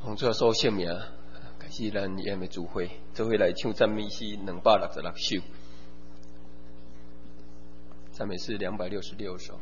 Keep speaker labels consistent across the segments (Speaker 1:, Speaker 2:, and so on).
Speaker 1: 奉主所圣名，开始咱宴的聚会，做伙来唱赞美诗266首，赞美诗266首。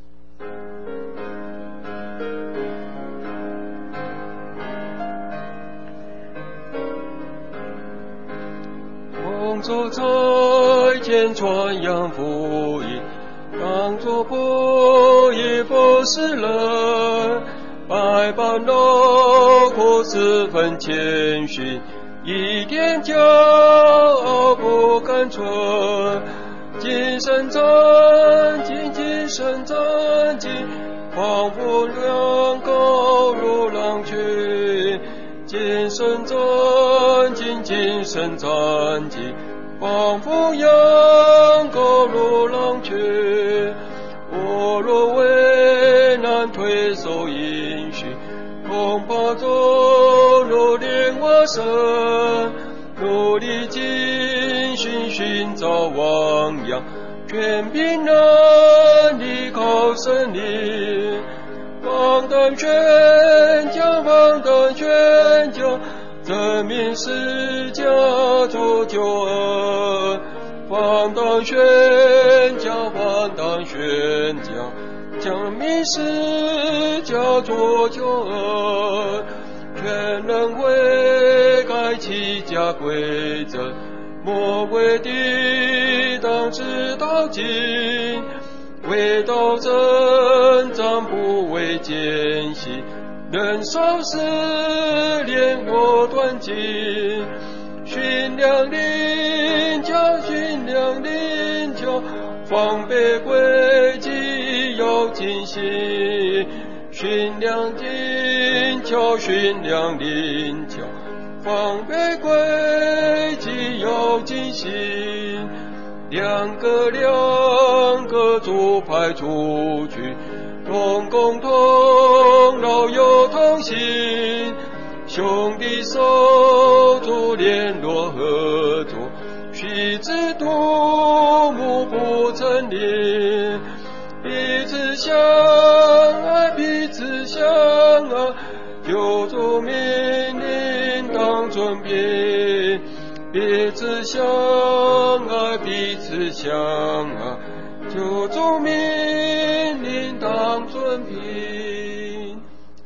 Speaker 1: 奉主在前传扬福音，当作不义不是人。百般劳苦十分谦逊，一点骄傲不敢存。今生战兢，今生战兢，仿佛两高如狼群。今生战兢，今生战兢，仿佛羊羔如狼群。我若为难退守应许，恐怕走入炼瓦身，努力尽心寻找汪洋，全凭能力靠神灵。放胆宣讲，放胆宣讲，证明是家主救恩。放胆宣讲，放胆宣讲，证明是家主救恩。全能悔改，弃假归真，魔鬼抵挡直到今。为道征战，不为艰辛，忍受试炼我断尽。训练灵巧，训练灵巧，防备诡计要精细。训练灵巧，训练灵巧，防备诡计要精细。两个主派出去，同工同劳又同心。兄弟手足联络合作，须知独木不成林。彼此相爱，彼此相爱，救主命令当遵凭。彼此相爱，彼此相爱，救主命令当遵凭。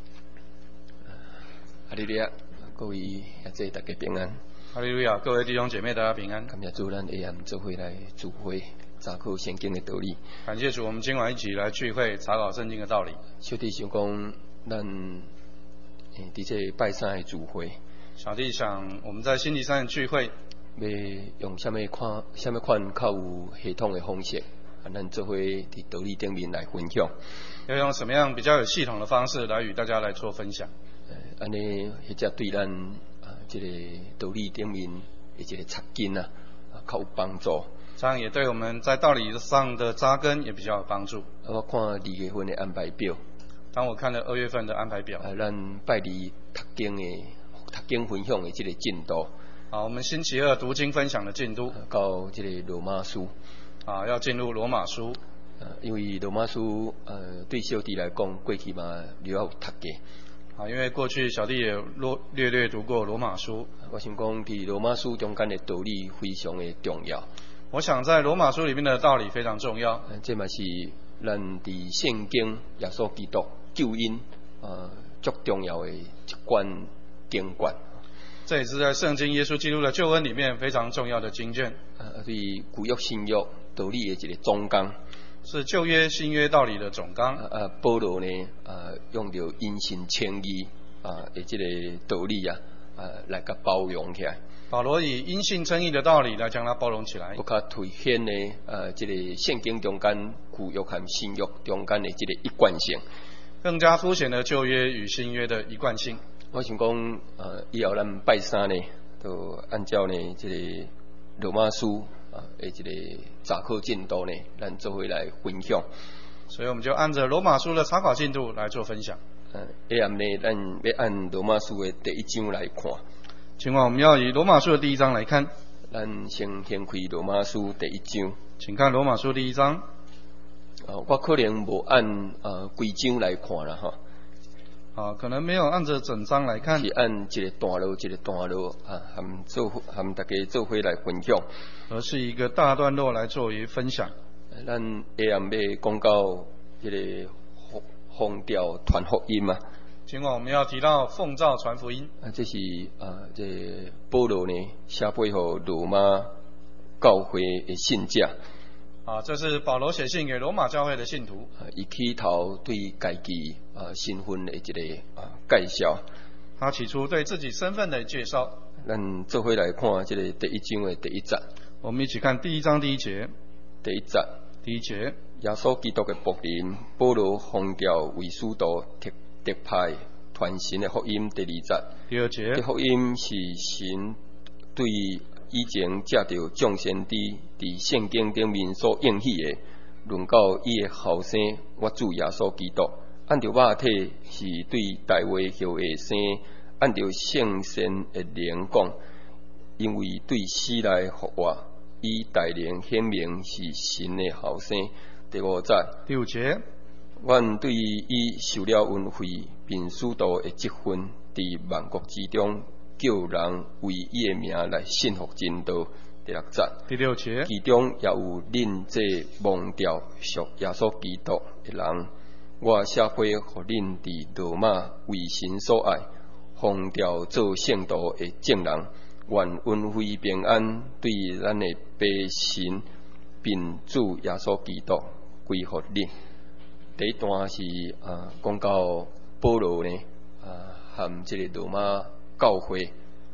Speaker 1: 哈利路亚，各位兄弟大家平安。
Speaker 2: 哈利路亚，各位弟兄姐妹大家平安。
Speaker 1: 感谢主，咱下暗做伙来聚会查考圣经的道理。
Speaker 2: 感谢主，我们今晚一起来聚会查考圣经的道理。
Speaker 1: 小弟想讲，咱伫这拜三的聚会。
Speaker 2: 小弟想，我们在星期三的聚会，
Speaker 1: 要用什么款较有系统的方式，咱做伙伫道理顶面来分享。
Speaker 2: 要用什么样比较有系统的方式来与大家来做分享？
Speaker 1: 安尼或者对咱这个道理顶面的这个扎根啊，较有帮助。
Speaker 2: 这样也对我们在道理上的扎根也比较有帮助。
Speaker 1: 我看2月份的安排表，
Speaker 2: 当我看了2月份的安排表，
Speaker 1: 咱拜2读经分享的这个进度。
Speaker 2: 好，我们星期二读经分享的进度
Speaker 1: 到这个罗马书。
Speaker 2: 要进入罗马书。
Speaker 1: 因为罗马书对小弟来讲，过去嘛了有读过。
Speaker 2: 因为过去小弟也略读过罗马书。
Speaker 1: 我想讲，伫罗马书中间的道理非常的重要。
Speaker 2: 我想在罗马书里面的道理非常重要。
Speaker 1: 这嘛是咱伫圣经耶稣基督救恩最重要的一关经卷。
Speaker 2: 这也是在圣经耶稣基督的救恩里面非常重要的经卷。
Speaker 1: 对旧约新约道理的一个总纲。
Speaker 2: 是旧约新约道理的总纲。
Speaker 1: 保罗呢用到因信称义的这个道理来甲包容起来。
Speaker 2: 保罗以因信称义的道理来将它包容起来。
Speaker 1: 不较凸显呢这个圣经中间旧约和新约中间的这个一贯性，
Speaker 2: 更加凸显了旧约与新约的一贯性。
Speaker 1: 我想讲以后咱拜三呢，就按照呢这个罗马书的这个查考进度呢，咱做伙来分享。
Speaker 2: 所以我们就按着罗马书的查考进度来做分享。
Speaker 1: 下暗呢，咱要按罗马书的第1章来看。
Speaker 2: 今晚我们要以罗马书的第1章来看。
Speaker 1: 咱先掀开罗马书第1章。
Speaker 2: 请看罗马书第1章。
Speaker 1: 我可能无按规章来看啦哈。
Speaker 2: 可能没有按着整章来看，
Speaker 1: 是按一个段落一个段落和大家做伙来分享，
Speaker 2: 而是一个大段落来作为分享。
Speaker 1: 咱下暗要讲到这个奉调传福音嘛。
Speaker 2: 今晚我们要提到奉召传福音。
Speaker 1: 这是这保罗呢写给罗马教会的信者。
Speaker 2: 这是保罗写信给罗马教会的信徒。
Speaker 1: 伊起头对家己身份的一个介绍。
Speaker 2: 他起初对自己身份的介绍。
Speaker 1: 咱做伙来看这个第一章的第一节。
Speaker 2: 我们一起看第1章第1节。
Speaker 1: 第一节。
Speaker 2: 第1节。
Speaker 1: 耶稣基督的僕人保罗奉调为使徒特派传神的福音。第2节。
Speaker 2: 第2节。
Speaker 1: 这福音是神对以前借着众先知伫圣经顶面所应许的，论到伊的后生我主耶稣基督，按照肉体是对大卫后的生，按照圣神的灵讲，因为对死来复活，以大灵显明是神的后生。第5节。
Speaker 2: 第5节。
Speaker 1: 阮对伊受了恩惠，并使徒的职分，伫万国之中，叫人为伊的名来信服真道。第6节。
Speaker 2: 第6节。
Speaker 1: 其中也有恁这蒙调属耶稣基督的人，我写批互恁伫罗马为神所爱，奉调做圣徒的证人，愿恩惠平安对咱的父神并主耶稣基督归乎恁。第一段是讲到保罗呢和这个罗马教会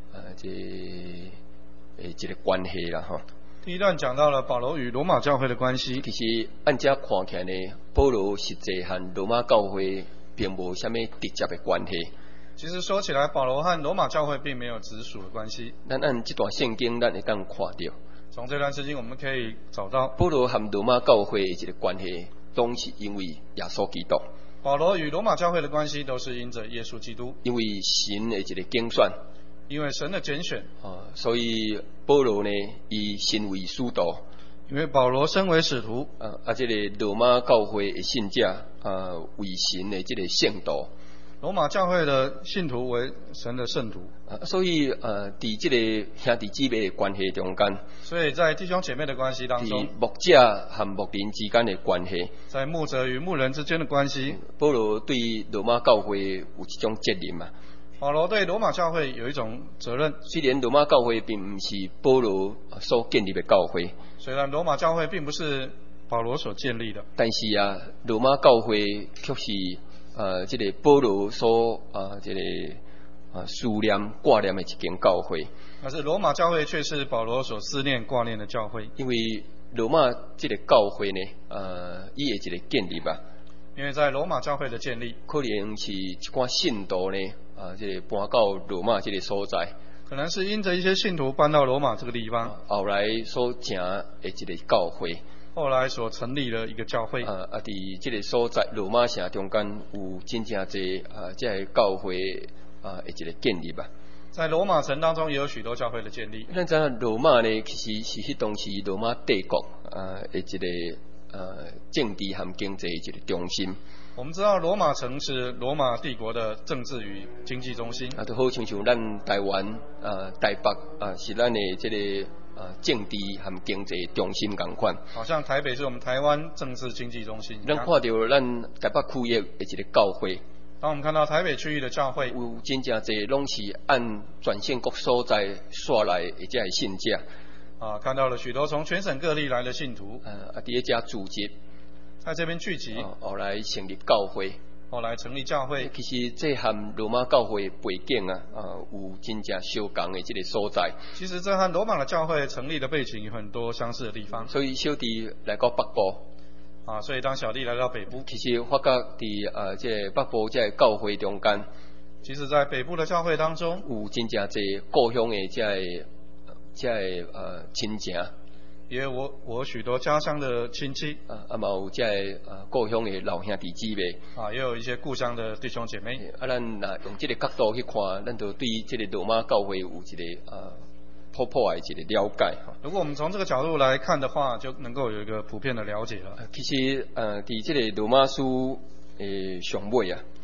Speaker 1: 这个关系啦哈。
Speaker 2: 第一段讲到了保罗与罗马教会的关系。
Speaker 1: 其实按这看起来呢，保罗实际和罗马教会并无什么直接的关系。
Speaker 2: 其实说起来，保罗和罗马教会并没有直属的关系。
Speaker 1: 咱按这段圣经，咱会当看到。
Speaker 2: 从这段圣经，我们可以找到
Speaker 1: 保罗和罗马教会的这个关系，都是因为耶稣基督。
Speaker 2: 保罗与罗马教会的关系都是因着耶稣基督。
Speaker 1: 因为神的一个拣选。
Speaker 2: 因为神的拣选。
Speaker 1: 所以保罗呢，以身为使徒。
Speaker 2: 因为保罗身为使徒。
Speaker 1: 这个罗马教会的信者，为神的这个圣徒。
Speaker 2: 罗马教会的信徒为神的圣徒。
Speaker 1: 所以在这个兄弟姊妹的关系中间，
Speaker 2: 所以在弟兄姐妹的关系当中，
Speaker 1: 牧者和牧人之间的关系，
Speaker 2: 在牧者与牧人之间的关系，
Speaker 1: 保罗对罗马教会有一种责任嘛。
Speaker 2: 保罗对罗马教会有一种责任。
Speaker 1: 虽然罗马教会并不是保罗所建立的教会，
Speaker 2: 虽然罗马教会并不是保罗所建立的，
Speaker 1: 但是罗马教会却是这个保罗所这个思念挂念的一间教会。
Speaker 2: 但是罗马教会却是保罗所思念挂念的教会。
Speaker 1: 因为罗马这个教会呢，伊的一个建立吧。
Speaker 2: 因为在罗马教会的建立，
Speaker 1: 可能是一寡信徒呢，这个搬到罗马这个所在，
Speaker 2: 可能是因着一些信徒搬到罗马这个地方，
Speaker 1: 后来所成的一个教会，
Speaker 2: 后来所成立了一个教会。
Speaker 1: 在这个所在罗马城中间有真正侪这个教会的一个建立吧。
Speaker 2: 在罗马城当中也有许多教会的建立。
Speaker 1: 咱知影罗马呢，其实是迄当时罗马帝国的一个政治和经济一个中心。
Speaker 2: 我们知道罗马城是罗马帝国的政治与经济中心。
Speaker 1: 就好像咱台湾台北是咱的这个政治和经济中心同款。
Speaker 2: 好像台北是我们台湾政治经济中心。
Speaker 1: 咱看到咱台北区域的一个教会。
Speaker 2: 当我们看到台北区域的教会，
Speaker 1: 有真正侪拢是按全省各所在刷来的这些信者。
Speaker 2: 看到了许多从全省各地来的信徒。
Speaker 1: 伫遮组织，
Speaker 2: 在这边聚集。
Speaker 1: 后来成立教会。
Speaker 2: 后来成立教会。
Speaker 1: 其实这和罗马教会背景有真正相同的这个所在。
Speaker 2: 其实这和罗马的教会成立的背景有很多相似的地方。
Speaker 1: 所以小弟来到北部。
Speaker 2: 所以当小弟来到北部，
Speaker 1: 其实发觉伫这个北部这个教会中间，
Speaker 2: 其实在北部的教会当中，
Speaker 1: 有真正侪故乡的这个亲情，
Speaker 2: 也有我许多家乡的亲戚，
Speaker 1: 嘛有这个故乡的老兄弟姊妹，
Speaker 2: 也有一些故乡的弟兄姐妹。
Speaker 1: 咱用这个角度去看，咱就对这个罗马教会有一个普的一个了解。
Speaker 2: 如果我们从这个角度来看的话，就能够有一个普遍的了解了。
Speaker 1: 其实伫这个罗马书上尾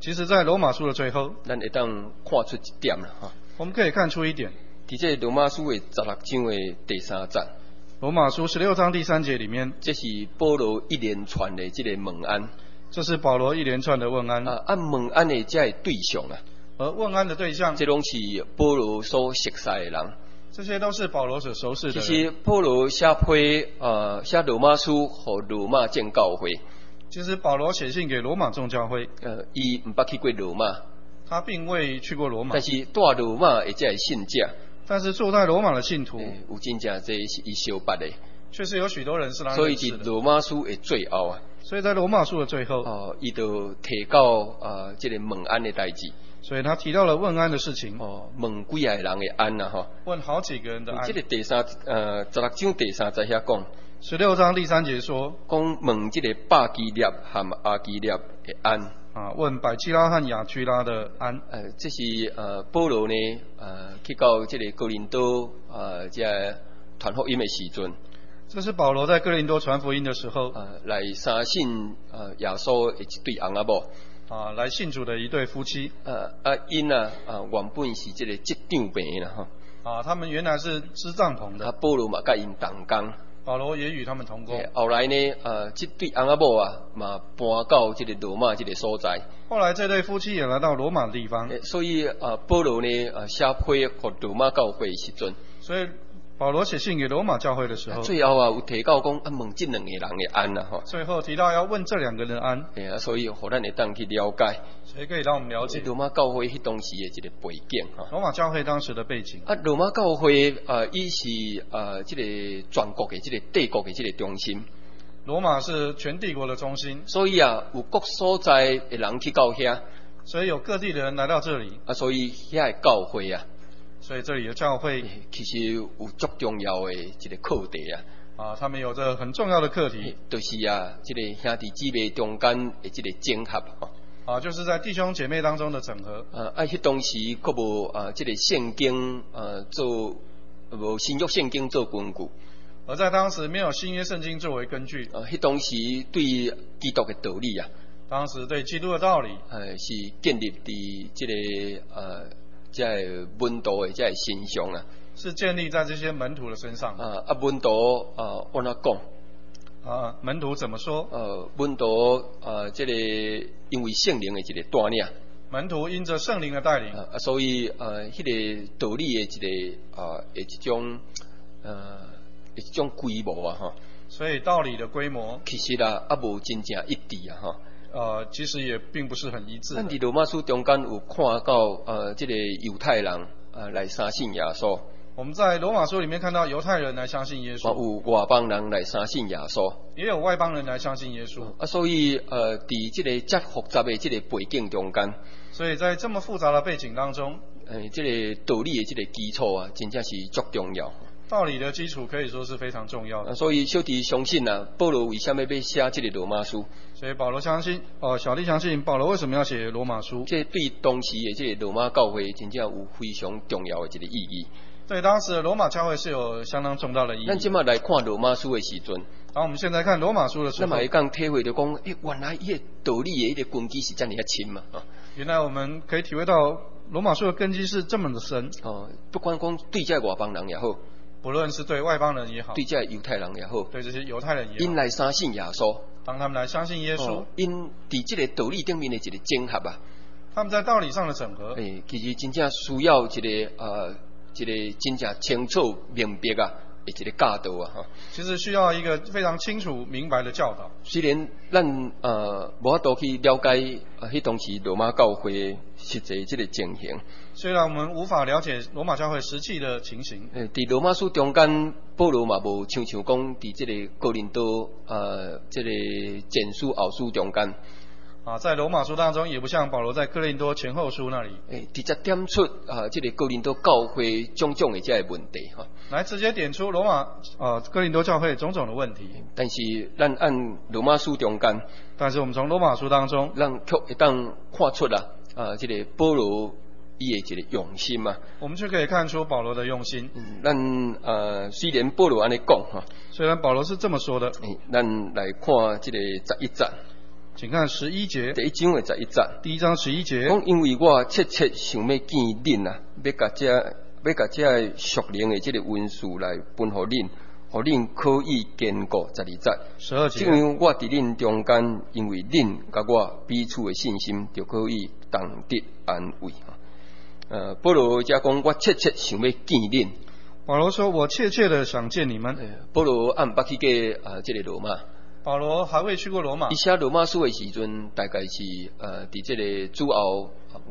Speaker 2: 其实，在罗马书的最后，
Speaker 1: 咱会当看出一点啦哈。
Speaker 2: 我们可以看出一点，
Speaker 1: 伫这罗马书的16章的第3节，
Speaker 2: 罗马书16章第3节里面，
Speaker 1: 这是保罗一连串的这个问安。
Speaker 2: 这是保罗一连串的问安。
Speaker 1: 问安的这个对象啊，
Speaker 2: 而问安的对象，
Speaker 1: 这拢是保罗所熟悉的人。
Speaker 2: 这些都是保罗所熟识的人。
Speaker 1: 其实保罗写罗马书和罗马正教会。
Speaker 2: 其实保罗写信给罗马众教会，
Speaker 1: 伊唔捌去过罗马，
Speaker 2: 他并未去过罗马，
Speaker 1: 但是住罗马的这个信者，
Speaker 2: 但是住在罗马的信徒，
Speaker 1: 有真正这是伊相捌的，
Speaker 2: 确实有许多人是他
Speaker 1: 所以
Speaker 2: 认识的。
Speaker 1: 伫罗马书的最后啊，
Speaker 2: 所以在罗马书的最后，
Speaker 1: 伊就提到这个问安的代志。
Speaker 2: 所以他提到了问安的事情。
Speaker 1: 问几个人的安啊，哈。
Speaker 2: 问好几个人的安。
Speaker 1: 这个16章第3节遐讲。
Speaker 2: 16章第3节说，
Speaker 1: 讲问这个巴基列和阿基列的安。
Speaker 2: 问百基拉和雅居拉的安。
Speaker 1: 这是保罗呢去到这个哥林多这传福音的时阵。
Speaker 2: 这是保罗在哥林多传福音的时候，
Speaker 1: 来相信耶稣的一对翁仔某。
Speaker 2: 来信主的一对夫妻。
Speaker 1: 因原本是这个织帐棚啦哈。
Speaker 2: 他们原来是织帐篷的。
Speaker 1: 保罗嘛甲因同工。
Speaker 2: 保罗也与他们同工。
Speaker 1: 后来呢，这对翁仔某嘛搬到这个罗马这个所在。
Speaker 2: 后来这对夫妻也来到罗马的地方。
Speaker 1: 所以保罗呢写批给罗马教会的时阵。
Speaker 2: 所以保罗写信给罗马教会的时候，
Speaker 1: 最后有提到讲问这两个人的安啦哈。
Speaker 2: 最后提到要问这2个人的安。
Speaker 1: 所以互咱会当去了解。
Speaker 2: 所以可以让我们了解
Speaker 1: 罗马教会迄当时的一个背景哈。
Speaker 2: 罗马教会当时的背景。
Speaker 1: 罗马教会伊是这个全国的这个帝国的这个中心。
Speaker 2: 罗马是全帝国的中心。
Speaker 1: 所以有各所在的人去到遐。
Speaker 2: 所以有各地的人来到这里。
Speaker 1: 所以遐的教会啊。
Speaker 2: 所以这里的教会
Speaker 1: 其实有足重要的一个课题啊。
Speaker 2: 他们有着很重要的课题。
Speaker 1: 就是这个兄弟姊妹中间的这个整合
Speaker 2: 就是在弟兄姐妹当中的整合。
Speaker 1: 迄当时佫无这个圣经做无新约圣经做根据。
Speaker 2: 而在当时没有新约圣经作为根据。
Speaker 1: 迄当时对基督的道理啊。
Speaker 2: 当时对基督的道理。
Speaker 1: 是建立伫这个这门徒的这身上啊。
Speaker 2: 是建立在这些门徒的身上。
Speaker 1: 门徒按怎讲？
Speaker 2: 门徒怎么说？
Speaker 1: 门徒这个因为圣灵的一个带领。
Speaker 2: 门徒因着圣灵的带领。
Speaker 1: 所以迄个道理的一个一种规模啊哈。
Speaker 2: 所以道理的规模
Speaker 1: 其实无真正一致啊哈。
Speaker 2: 其实也并不是很一致。
Speaker 1: 咱伫罗马书中间有看到这个犹太人来相信耶稣。
Speaker 2: 我们在罗马书里面看到犹太人来相信耶稣。
Speaker 1: 有外邦人来相信耶稣。也
Speaker 2: 有外邦人来相信耶稣。
Speaker 1: 所以伫这个遮复杂的这个背景中间。
Speaker 2: 所以在这么复杂的背景当中，
Speaker 1: 这个道理的这个基础啊，真正是足重要。
Speaker 2: 道理的基础可以说是非常重要的。
Speaker 1: 所以小弟相信保罗为什么要写这个罗马书？
Speaker 2: 所以保罗相信，小弟相信保罗为什么要写罗马书？
Speaker 1: 这对当时的这个罗马教会真正有非常重要的一个意义。
Speaker 2: 对当时的罗马教会是有相当重大的意义。
Speaker 1: 咱今麦来看罗马书的时阵，
Speaker 2: 我们现在看罗马书的时候，
Speaker 1: 咱嘛会讲体会到讲，原来伊个道理的一个根基是这么深嘛。
Speaker 2: 原来我们可以体会到罗马书的根基是这么的深。
Speaker 1: 不管讲对这外邦人也好。
Speaker 2: 不论是对外邦人也好，
Speaker 1: 对这犹太人也好，
Speaker 2: 对这些犹太人也好，
Speaker 1: 因来相信耶稣，
Speaker 2: 当他们来相信耶稣，
Speaker 1: 因伫这个道理顶面的一个整合啊，
Speaker 2: 他们在道理上的整合，
Speaker 1: 其实真正需要一个真正清楚明白的一个教导啊，
Speaker 2: 其实需要一个非常清楚明白的教导。
Speaker 1: 虽然咱无法度去了解迄当时罗马教会实际这个情形。
Speaker 2: 虽然我们无法了解罗马教会实际的情形，
Speaker 1: 伫罗马书中间，保罗嘛无像讲伫这个哥林多这个前书后书中间。
Speaker 2: 在罗马书当中，也不像保罗在哥林多前后书那里，
Speaker 1: 直接点出这个哥林多教会种种的这个问题
Speaker 2: 来直接点出哥林多教会种种的问题。
Speaker 1: 但是咱按罗马书中间，
Speaker 2: 但是我们从罗马书当中，
Speaker 1: 咱却会当看出这个保罗伊的一个用心嘛。
Speaker 2: 我们就可以看出保罗的用心。
Speaker 1: 咱虽然保罗安尼讲
Speaker 2: 虽然保罗是这么说的，
Speaker 1: 咱来看这个11节。
Speaker 2: 请看11节，
Speaker 1: 第1章的11節。
Speaker 2: 第1章11節。
Speaker 1: 講因為我切切想要見恁啊，要甲這屬靈的這個文士來分予恁，予恁可以堅固。12節。
Speaker 2: 12節。
Speaker 1: 因為我佇恁中間，因為恁甲我彼此的信心，就可以同得安慰。保羅才講我切切想要見恁。
Speaker 2: 保羅說：“我切切的想見你們。”
Speaker 1: 保羅暗捌去過這個羅馬。
Speaker 2: 保羅還未去過羅馬。
Speaker 1: 伊寫羅馬書的時陣，大概是佇這個主後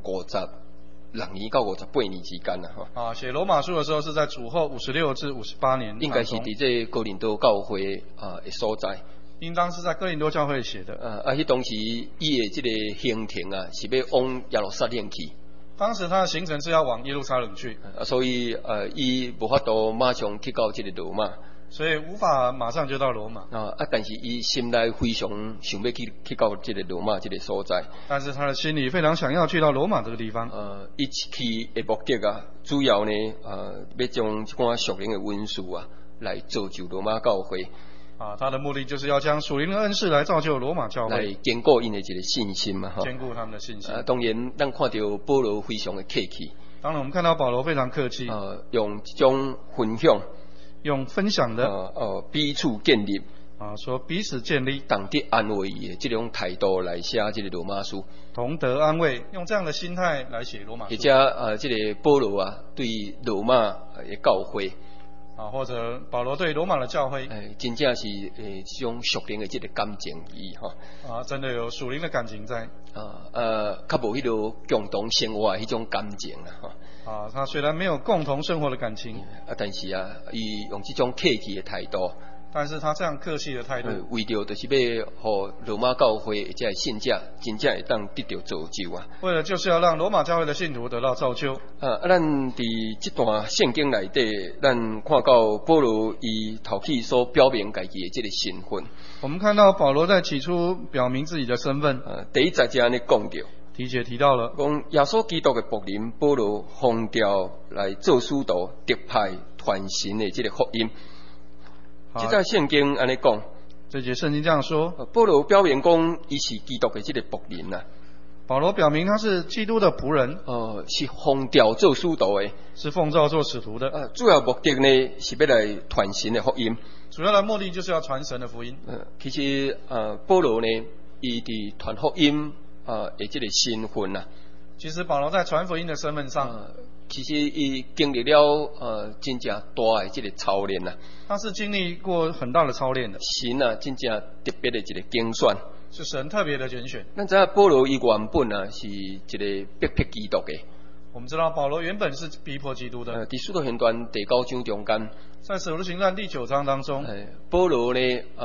Speaker 1: 56年到58年之間啦。
Speaker 2: 寫羅馬書的時候是在主後56至58年。
Speaker 1: 應該是佇這個哥林多教會的所在。
Speaker 2: 應當是在哥林多教會寫的。
Speaker 1: 迄當時伊的這個行程啊，是要往耶路撒冷去。
Speaker 2: 當時他的行程是要往耶路撒冷去。
Speaker 1: 所以伊無法度馬上去到這個羅馬。
Speaker 2: 所以無法馬上就到羅馬。
Speaker 1: 但是伊心內非常想要去到這個羅馬這個所在。
Speaker 2: 但是他的心裡非常想要去到羅馬這個地方。
Speaker 1: 伊去的目的啊，主要呢，要將這款屬靈的文士啊，來造就羅馬教會。
Speaker 2: 他的目的就是要將屬靈的恩賜來造就羅馬教會，來
Speaker 1: 堅固因的這個信心嘛，
Speaker 2: 堅固他們的信心。
Speaker 1: 當然，咱看到保羅非常的客氣。
Speaker 2: 當然，我們看到保羅非常客氣。
Speaker 1: 用這種分享。
Speaker 2: 用分享的
Speaker 1: 彼此建立
Speaker 2: 說彼此建立
Speaker 1: 同得安慰的這種態度來寫這個羅馬書，
Speaker 2: 同得安慰，用這樣的心態來寫羅馬書。
Speaker 1: 或者這個保羅啊對羅馬的教會
Speaker 2: 或者保羅對羅馬的教會
Speaker 1: 真正是這種屬靈的這個感情意
Speaker 2: 真的有屬靈的感情在
Speaker 1: 較無迄個共同生活的迄種感情
Speaker 2: 他雖然沒有共同生活的感情
Speaker 1: 但是伊用這種客氣的態度，
Speaker 2: 但是他這樣客氣的態度，
Speaker 1: 為着就是要讓羅馬教會這個信者真正會當得到造就啊。
Speaker 2: 為了就是要讓羅馬教會的信徒得到造就。
Speaker 1: 咱佇這段聖經內底，咱看到保羅伊頭起所表明家己的這個身份。
Speaker 2: 我們看到保羅在起初表明自己的身份。
Speaker 1: 第1節安尼講到。
Speaker 2: 題節提到了，
Speaker 1: 講耶穌基督的僕人保羅奉調來做使徒，特派傳神的這個福音。這在聖經安尼講，
Speaker 2: 這節聖經這樣說，
Speaker 1: 保羅表明講，伊是基督的這個僕人啊。
Speaker 2: 保羅表明他是基督的僕人，
Speaker 1: 是奉調做使徒的，
Speaker 2: 是奉召做使徒的。
Speaker 1: 主要目的呢，是要來傳神的福音。
Speaker 2: 主要的目的就是要傳神的福音。
Speaker 1: 其實保羅呢，伊佇傳福音的這個身份啊，
Speaker 2: 其實保羅在傳福音的身份上，
Speaker 1: 其實伊經歷了真正大的這個操練啊。
Speaker 2: 他是經歷過很大的操練的。
Speaker 1: 神啊，真正特別的一個揀選，
Speaker 2: 是神特別的揀選。
Speaker 1: 咱知道保羅伊原本啊是一個逼迫基督的。
Speaker 2: 我們知道保羅原本是逼迫基督的。
Speaker 1: 在使徒行傳第9章中間，
Speaker 2: 在使徒行傳第9章當中，
Speaker 1: 保羅呢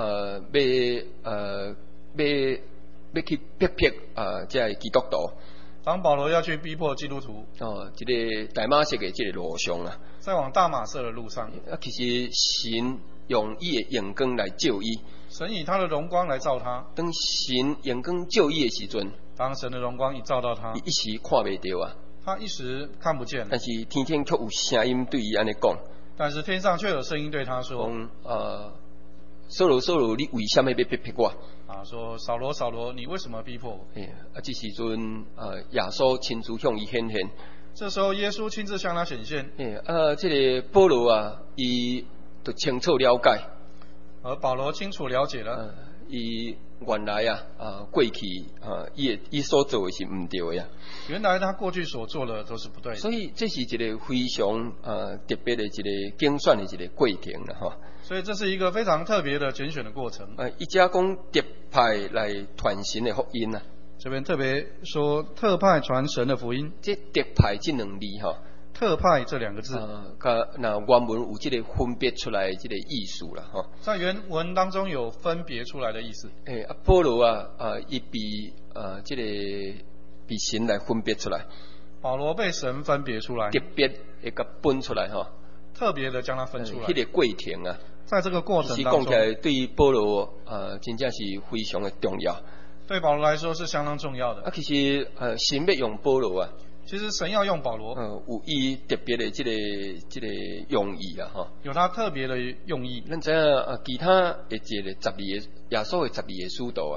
Speaker 1: 要去逼迫這基督徒。
Speaker 2: 當保羅要去逼迫基督徒，
Speaker 1: 這個大馬色的這個路上啊，
Speaker 2: 在往大馬色的路上，
Speaker 1: 其實神用伊的陽光來照伊，
Speaker 2: 神以他的榮光來照他。
Speaker 1: 當神陽光照伊的時陣，
Speaker 2: 當神的榮光一照到他，
Speaker 1: 伊一時看袂到啊，
Speaker 2: 他一時看不見。
Speaker 1: 但是天天卻有聲音對伊安尼講，
Speaker 2: 但是天上卻有聲音對他說：
Speaker 1: 掃羅掃羅，你為什麼要逼迫我？
Speaker 2: 說掃羅掃羅，你為什麼逼迫我？
Speaker 1: 這時陣耶穌親自向伊顯現。這
Speaker 2: 時候耶穌親自向他顯現。
Speaker 1: 這個保羅啊，伊都清楚了解。
Speaker 2: 而保羅清楚了解了，
Speaker 1: 伊原來過去伊所做的是唔對的。
Speaker 2: 原來他過去所做的都是不對的。
Speaker 1: 所以這是一個非常特別的一個揀選的一個過程啦，哈。
Speaker 2: 所以這是一個非常特別的揀選的過程。
Speaker 1: 伊只講特派來傳神的福音啊。
Speaker 2: 這邊特別說特派傳神的福音。
Speaker 1: 這特派這兩字哈。
Speaker 2: 特派這兩個字，
Speaker 1: 那原文有這個分別出來這個意思啦，哈。
Speaker 2: 在原文當中有分別出來的意思。
Speaker 1: 保羅伊比這個比神來分別出來。保羅被神分別出來，特別一個分出來哈。特別的將它分出來。這個過程啊，在這個過程當中，講起來對保羅真正是非常的重要。對保羅來說是相當重要的。其實神要用保羅啊。其實神要用保羅，有伊特別的這個用意啊，哈，有他特別的用意。咱知其他的這個12個耶穌的12個使徒啊，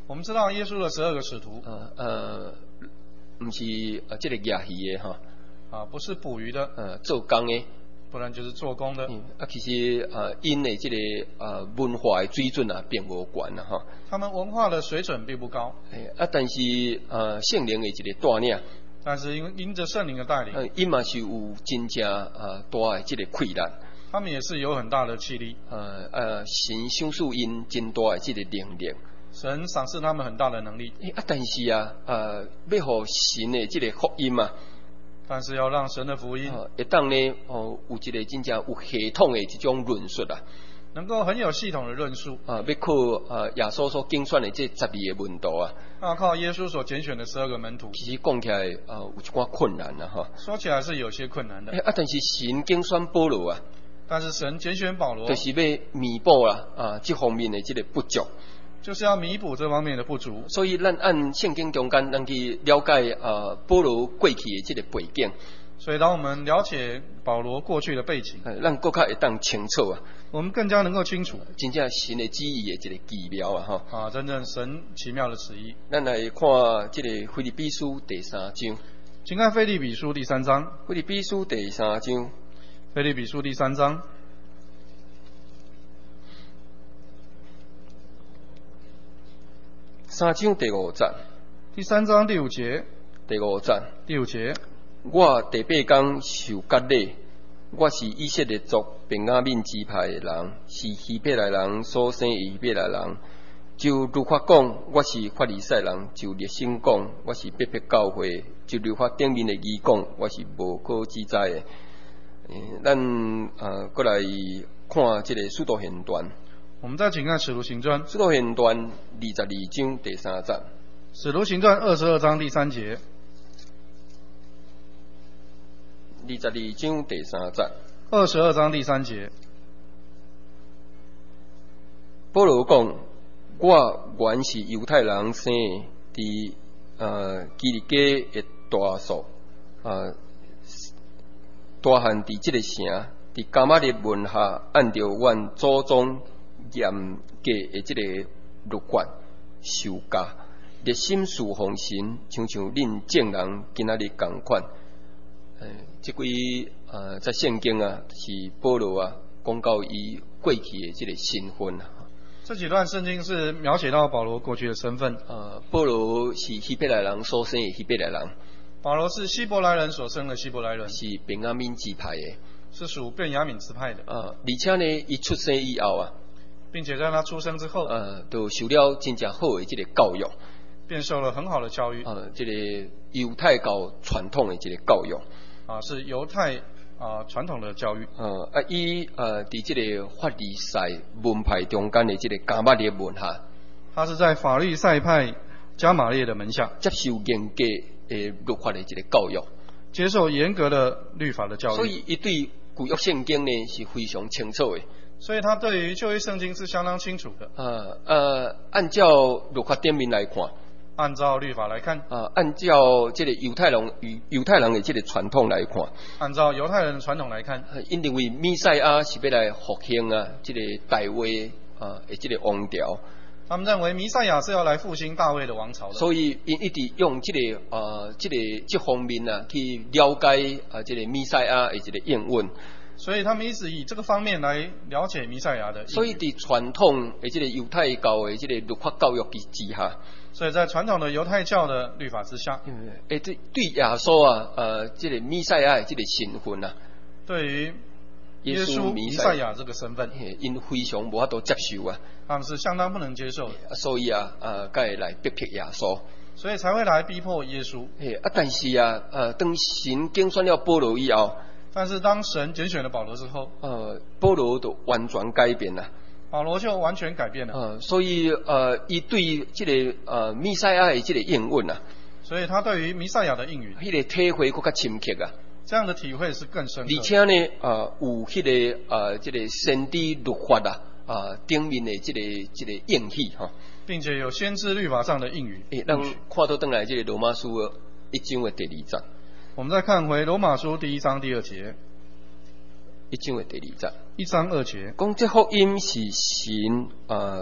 Speaker 2: 我们知道耶稣的12个使徒，
Speaker 1: 不是这个亚鱼的哈，
Speaker 2: 不是捕鱼的，
Speaker 1: 做工的，
Speaker 2: 不然就是做工的。
Speaker 1: 其实因的这个文化的水准并无悬啦哈。
Speaker 2: 他们文化的水准并不高。
Speaker 1: 但是圣灵的一个带领。
Speaker 2: 但是因着圣灵的带领，
Speaker 1: 因嘛是有真正大的这个气力。
Speaker 2: 他们也是有很大的气力。
Speaker 1: 神赏赐因真大的这个能力。
Speaker 2: 神赏赐他们很大的能力。
Speaker 1: 但是要互神的这个福音嘛。
Speaker 2: 但是要让神的福音，
Speaker 1: 会当呢有一个真正有系统的这种论述啊。
Speaker 2: 能够很有系统的论述。
Speaker 1: 要靠耶稣所竞选的这12个门徒啊。
Speaker 2: 要靠耶稣所拣选的12个门徒。
Speaker 1: 其实讲起来有一寡困难啦哈。
Speaker 2: 说起来是有些困难的。
Speaker 1: 但是神拣选保罗啊。
Speaker 2: 但是神拣选保罗，
Speaker 1: 就是要弥补啦这方面的这个不足。
Speaker 2: 就是要弥补这方面的不足。
Speaker 1: 所以咱按圣经中间，咱去了解保罗过去的这个背景。
Speaker 2: 所以当我们了解保罗过去的背景，
Speaker 1: 咱更加会当清楚啊。
Speaker 2: 我们更加能够清楚，
Speaker 1: 真正神的旨意的这个奇妙啊哈。
Speaker 2: 真正神奇妙的旨意。
Speaker 1: 咱来看这个腓立比书第3章。
Speaker 2: 请看腓立比书第3章。
Speaker 1: 腓立比书第3章。
Speaker 2: 腓立比书第3章。
Speaker 1: 3章第5節。
Speaker 2: 第3章第5節。
Speaker 1: 第5節。
Speaker 2: 第5節。
Speaker 1: 我第8天受割禮，我是以色列族便雅憫支派的人，是希伯來人所生的希伯來人。就律法講，我是法利賽人；就熱心講，我是逼迫教會；就律法頂面的義講，我是無可指摘的。咱過來看這個使徒行傳。
Speaker 2: 我們再請看使徒行傳。
Speaker 1: 使徒行傳22章第3節。
Speaker 2: 使徒行傳22章第3節。
Speaker 1: 22章第3節。
Speaker 2: 22章第3節。
Speaker 1: 保羅講：我原是猶太人生的，基利家的大數，大漢佇這個城，佇加瑪列門下，按照阮祖宗嚴格的這個律法受教，熱心侍奉神，像恁眾人今仔日同款。這幾在聖經是保羅講到伊過去的這個身份啊。
Speaker 2: 這幾段聖經是描寫到保羅過去的身份。
Speaker 1: 保羅是希伯來人所生的希伯來人。
Speaker 2: 保羅是希伯來人所生的希伯來人。
Speaker 1: 是便雅憫支派的。
Speaker 2: 是屬便雅憫支派的。
Speaker 1: 而且呢，伊出生以後
Speaker 2: 並且在他出生之後，
Speaker 1: 就受了真正好的這個教育。
Speaker 2: 便受了很好的教育。
Speaker 1: 這個猶太教傳統的這個教育。
Speaker 2: 是猶太傳統的教育。
Speaker 1: 伊佇這個法利賽門派中間的這個加瑪列門下。
Speaker 2: 他是在法利賽派加瑪列的門下
Speaker 1: 接受嚴格的律法的這個教育。
Speaker 2: 接受嚴格的律法的教育。
Speaker 1: 所以伊對舊約聖經呢是非常清楚的。
Speaker 2: 所以他對於舊約聖經是相當清楚的。
Speaker 1: 按照律法典面來看。
Speaker 2: 按照律法來看，
Speaker 1: 按照這個猶太人的這個傳統來看，
Speaker 2: 按照猶太人的傳統來看，
Speaker 1: 因認為彌賽亞是要來復興這個大衛的這個王朝。
Speaker 2: 他們認為彌賽亞是要來復興大衛的王朝的。
Speaker 1: 所以因一直用這方面去了解這個彌賽亞的這個應允。
Speaker 2: 所以他們一直以這個方面來了解彌賽亞的。
Speaker 1: 所以在傳統的這個猶太教的這個律法教育之下。
Speaker 2: 所以在傳統的猶太教的律法之下，
Speaker 1: 對耶穌這個彌賽亞的這個身份
Speaker 2: 對於耶穌彌賽亞這個身份，
Speaker 1: 因非常無法度接受
Speaker 2: 他們是相當不能接受的。
Speaker 1: 所以才會來逼迫耶穌，
Speaker 2: 所以才會來逼迫耶穌。
Speaker 1: 但是當神揀選了保羅以後，
Speaker 2: 但是當神揀選了保羅之後，
Speaker 1: 保羅就完全改變了。
Speaker 2: 保羅就完全改變了。
Speaker 1: 所以伊對這個彌賽亞的這個應允
Speaker 2: 所以他對於彌賽亞的應允，
Speaker 1: 迄個體會更加深刻
Speaker 2: 這樣的體會是更深刻。
Speaker 1: 而且呢，有迄個這個先知律法頂面的這個應許
Speaker 2: 並且有先知律法上的應允。
Speaker 1: 咱看到轉來這個羅馬書1章的第2節。
Speaker 2: 我們再看回羅馬書第1章第2節。
Speaker 1: 1章的第2節。
Speaker 2: 1章2節。
Speaker 1: 講這福音是神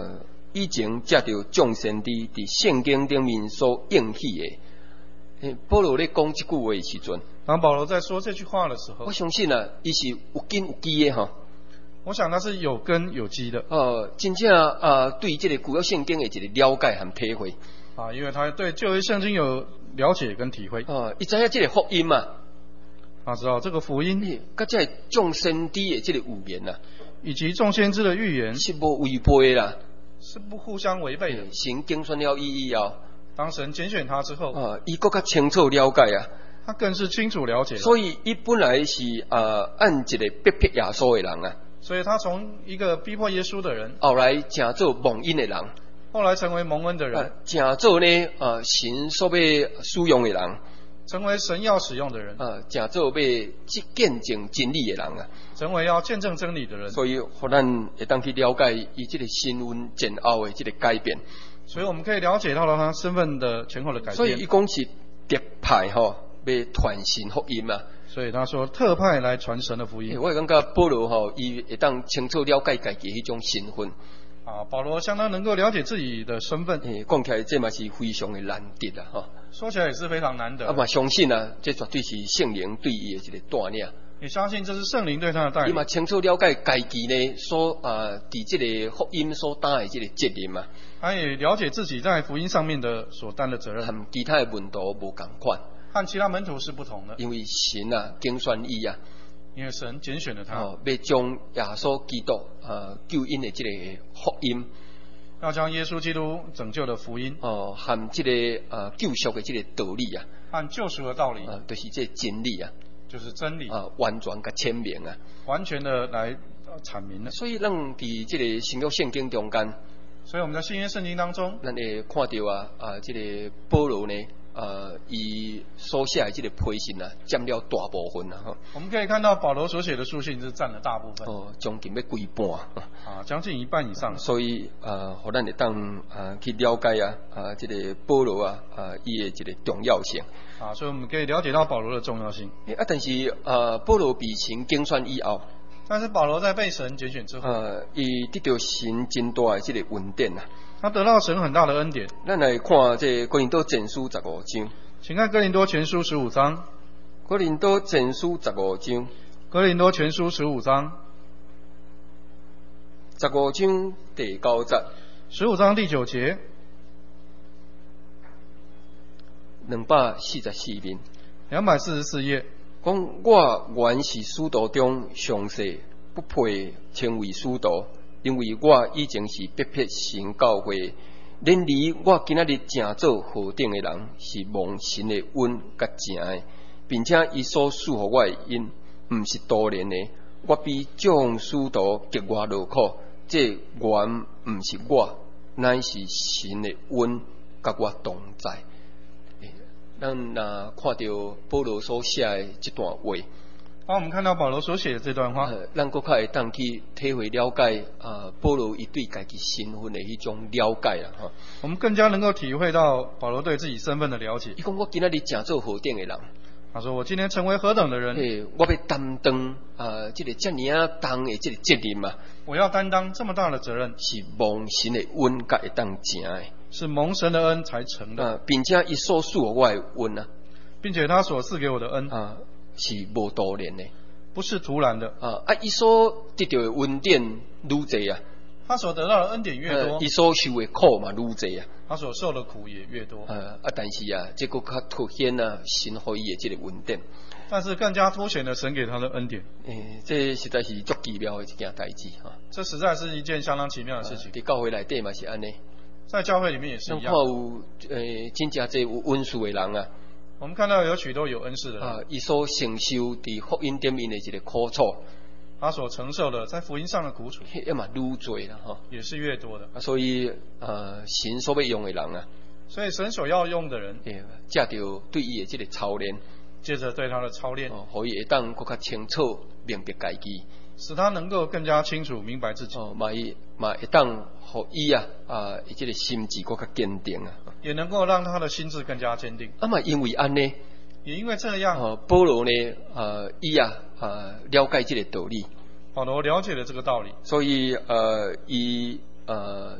Speaker 1: 以前接到众先知伫圣经顶面所应许的。保罗咧讲即句话的时阵，
Speaker 2: 当保罗在说这句话的时候，
Speaker 1: 我相信啊，伊是有根有基的哈。
Speaker 2: 我想他是有根有基的。
Speaker 1: 真正对这个旧约圣经的一个了解和体会。
Speaker 2: 因为他对旧约圣经有了解跟体会。
Speaker 1: 伊知影这个福音嘛，
Speaker 2: 他知道这个福音，
Speaker 1: 甲这个众先知的这个预言啊，
Speaker 2: 以及众先知的预言
Speaker 1: 是无违背啦，
Speaker 2: 是不互相违背的。
Speaker 1: 神拣选了以后，
Speaker 2: 当神拣选他之后，
Speaker 1: 伊更加清楚了解啊，
Speaker 2: 他更是清楚了解。
Speaker 1: 所以伊本来是按一个逼迫耶稣的人啊，
Speaker 2: 所以他从一个逼迫耶稣的人，
Speaker 1: 后来成做蒙恩的人，
Speaker 2: 后来成为蒙恩的人，
Speaker 1: 成做呢神所要使用的人，
Speaker 2: 成为神要使用的人，
Speaker 1: 成做要见证真理的人啊，
Speaker 2: 成为要见证真理的人。
Speaker 1: 所以，互咱会当去了解伊这个身份前后的这个改变。
Speaker 2: 所以我们可以了解到了他身份的前后的改变。
Speaker 1: 所以伊讲是特派要传神福音嘛。
Speaker 2: 所以他说特派来传神的福音。
Speaker 1: 我感觉保罗伊会当清楚了解家己迄种身份。
Speaker 2: 保罗相当能够了解自己的身份。
Speaker 1: 讲起来这嘛是非常的难得啦，
Speaker 2: 说起来也是非常难得。
Speaker 1: 嘛相信啊，这绝对是圣灵对伊的一个带领。
Speaker 2: 也相信这是圣灵对他的带领。
Speaker 1: 伊嘛清楚了解家己呢所伫这个福音所担的这个责任嘛。
Speaker 2: 他也了解自己在福音上面的所担的责任，
Speaker 1: 和其他的门徒无同款，
Speaker 2: 和其他门徒是不同的。
Speaker 1: 因为神拣选伊啊，
Speaker 2: 因为神拣选了他，
Speaker 1: 要将耶稣基督救恩的这个福音，
Speaker 2: 要将耶稣基督拯救的福音，
Speaker 1: 和这个救赎的这个道理啊，
Speaker 2: 和救赎的道理，
Speaker 1: 就是这真理啊，
Speaker 2: 就是真理
Speaker 1: 完全甲阐明啊，
Speaker 2: 完全的来阐明了。
Speaker 1: 所以咱伫这个新约圣经中间。
Speaker 2: 所以我们在新约圣经当中，
Speaker 1: 咱会看到这个保罗呢，伊所写的这个批信占了大部分
Speaker 2: 我们可以看到保罗所写的书信是占了大部分。
Speaker 1: 将近要规半
Speaker 2: 将近一半以上。
Speaker 1: 所以互咱会当去了解这个保罗伊的这个重要性。
Speaker 2: 所以我们可以了解到保罗的重要性。
Speaker 1: 但是保罗被神拣选以后。
Speaker 2: 但是保罗在被神拣选之后，
Speaker 1: 伊得到神真大的这个恩典
Speaker 2: 他得到神很大的恩典。
Speaker 1: 咱来看这哥林多前书15章。
Speaker 2: 请看哥林多前书15章。
Speaker 1: 哥林多前书15章。
Speaker 2: 哥林多前书15章。
Speaker 1: 15章第9节。
Speaker 2: 15章第9节。
Speaker 1: 244面。
Speaker 2: 244页。
Speaker 1: 讲我原是使徒中上世不配称为使徒，因为我以前是逼迫神教会，然而我今仔日正做何等的人，是蒙神的恩甲正的，并且伊所赐予我的恩，毋是多年的，我比众使徒极外劳苦，这原毋是我，乃是神的恩甲我同在。咱若看到保罗所写的这段话，
Speaker 2: 我们看到保罗所写的这段话，
Speaker 1: 咱更较会当去体会了解保罗伊对家己身份的迄种了解啦
Speaker 2: 我们更加能够体会到保罗对自己身份的了解。
Speaker 1: 伊讲我今仔日正做何等的人，
Speaker 2: 他说我今天成为何等的人，
Speaker 1: 我要担当这个这么重的这个责任嘛，
Speaker 2: 我要担当这么大的责任，
Speaker 1: 是蒙神的恩甲会当成的。
Speaker 2: 是蒙神的恩才成的，
Speaker 1: 并且伊所赐我的恩
Speaker 2: 并且他所赐给我的恩
Speaker 1: 是无多年的，
Speaker 2: 不是突然的
Speaker 1: 伊所得到的恩典愈侪
Speaker 2: 他所得到的恩典越多，
Speaker 1: 伊所受的苦嘛愈侪
Speaker 2: 他所受的苦也越多
Speaker 1: 但是这个较凸显神给伊的这个恩典，
Speaker 2: 但是更加凸显了神给他的恩典。
Speaker 1: 这实在是足奇妙的一件代志
Speaker 2: 这实在是一件相当奇妙的事情。
Speaker 1: 在教会内底嘛是安尼。
Speaker 2: 在教会里面也是一样。
Speaker 1: 看有真正侪有恩赐的人
Speaker 2: 我们看到有许多有恩赐的人
Speaker 1: 伊所承受伫福音点面的一个苦楚，
Speaker 2: 他所承受的在福音上的苦楚，
Speaker 1: 要嘛愈侪啦
Speaker 2: 也是越多的。
Speaker 1: 所以神所要用的人
Speaker 2: 所以神所要用的人，
Speaker 1: 借着对伊的这个操练，
Speaker 2: 借着对他的操练，
Speaker 1: 可以会当更加清楚明白家己，
Speaker 2: 使他能够更加清楚明白自己，
Speaker 1: 嘛会当互伊这个心智更加坚定
Speaker 2: 也能够让他的心智更加坚定。
Speaker 1: 嘛因为安尼，
Speaker 2: 也因为这样，
Speaker 1: 保罗呢伊了解这个道理，
Speaker 2: 保罗了解了这个道理，
Speaker 1: 所以伊入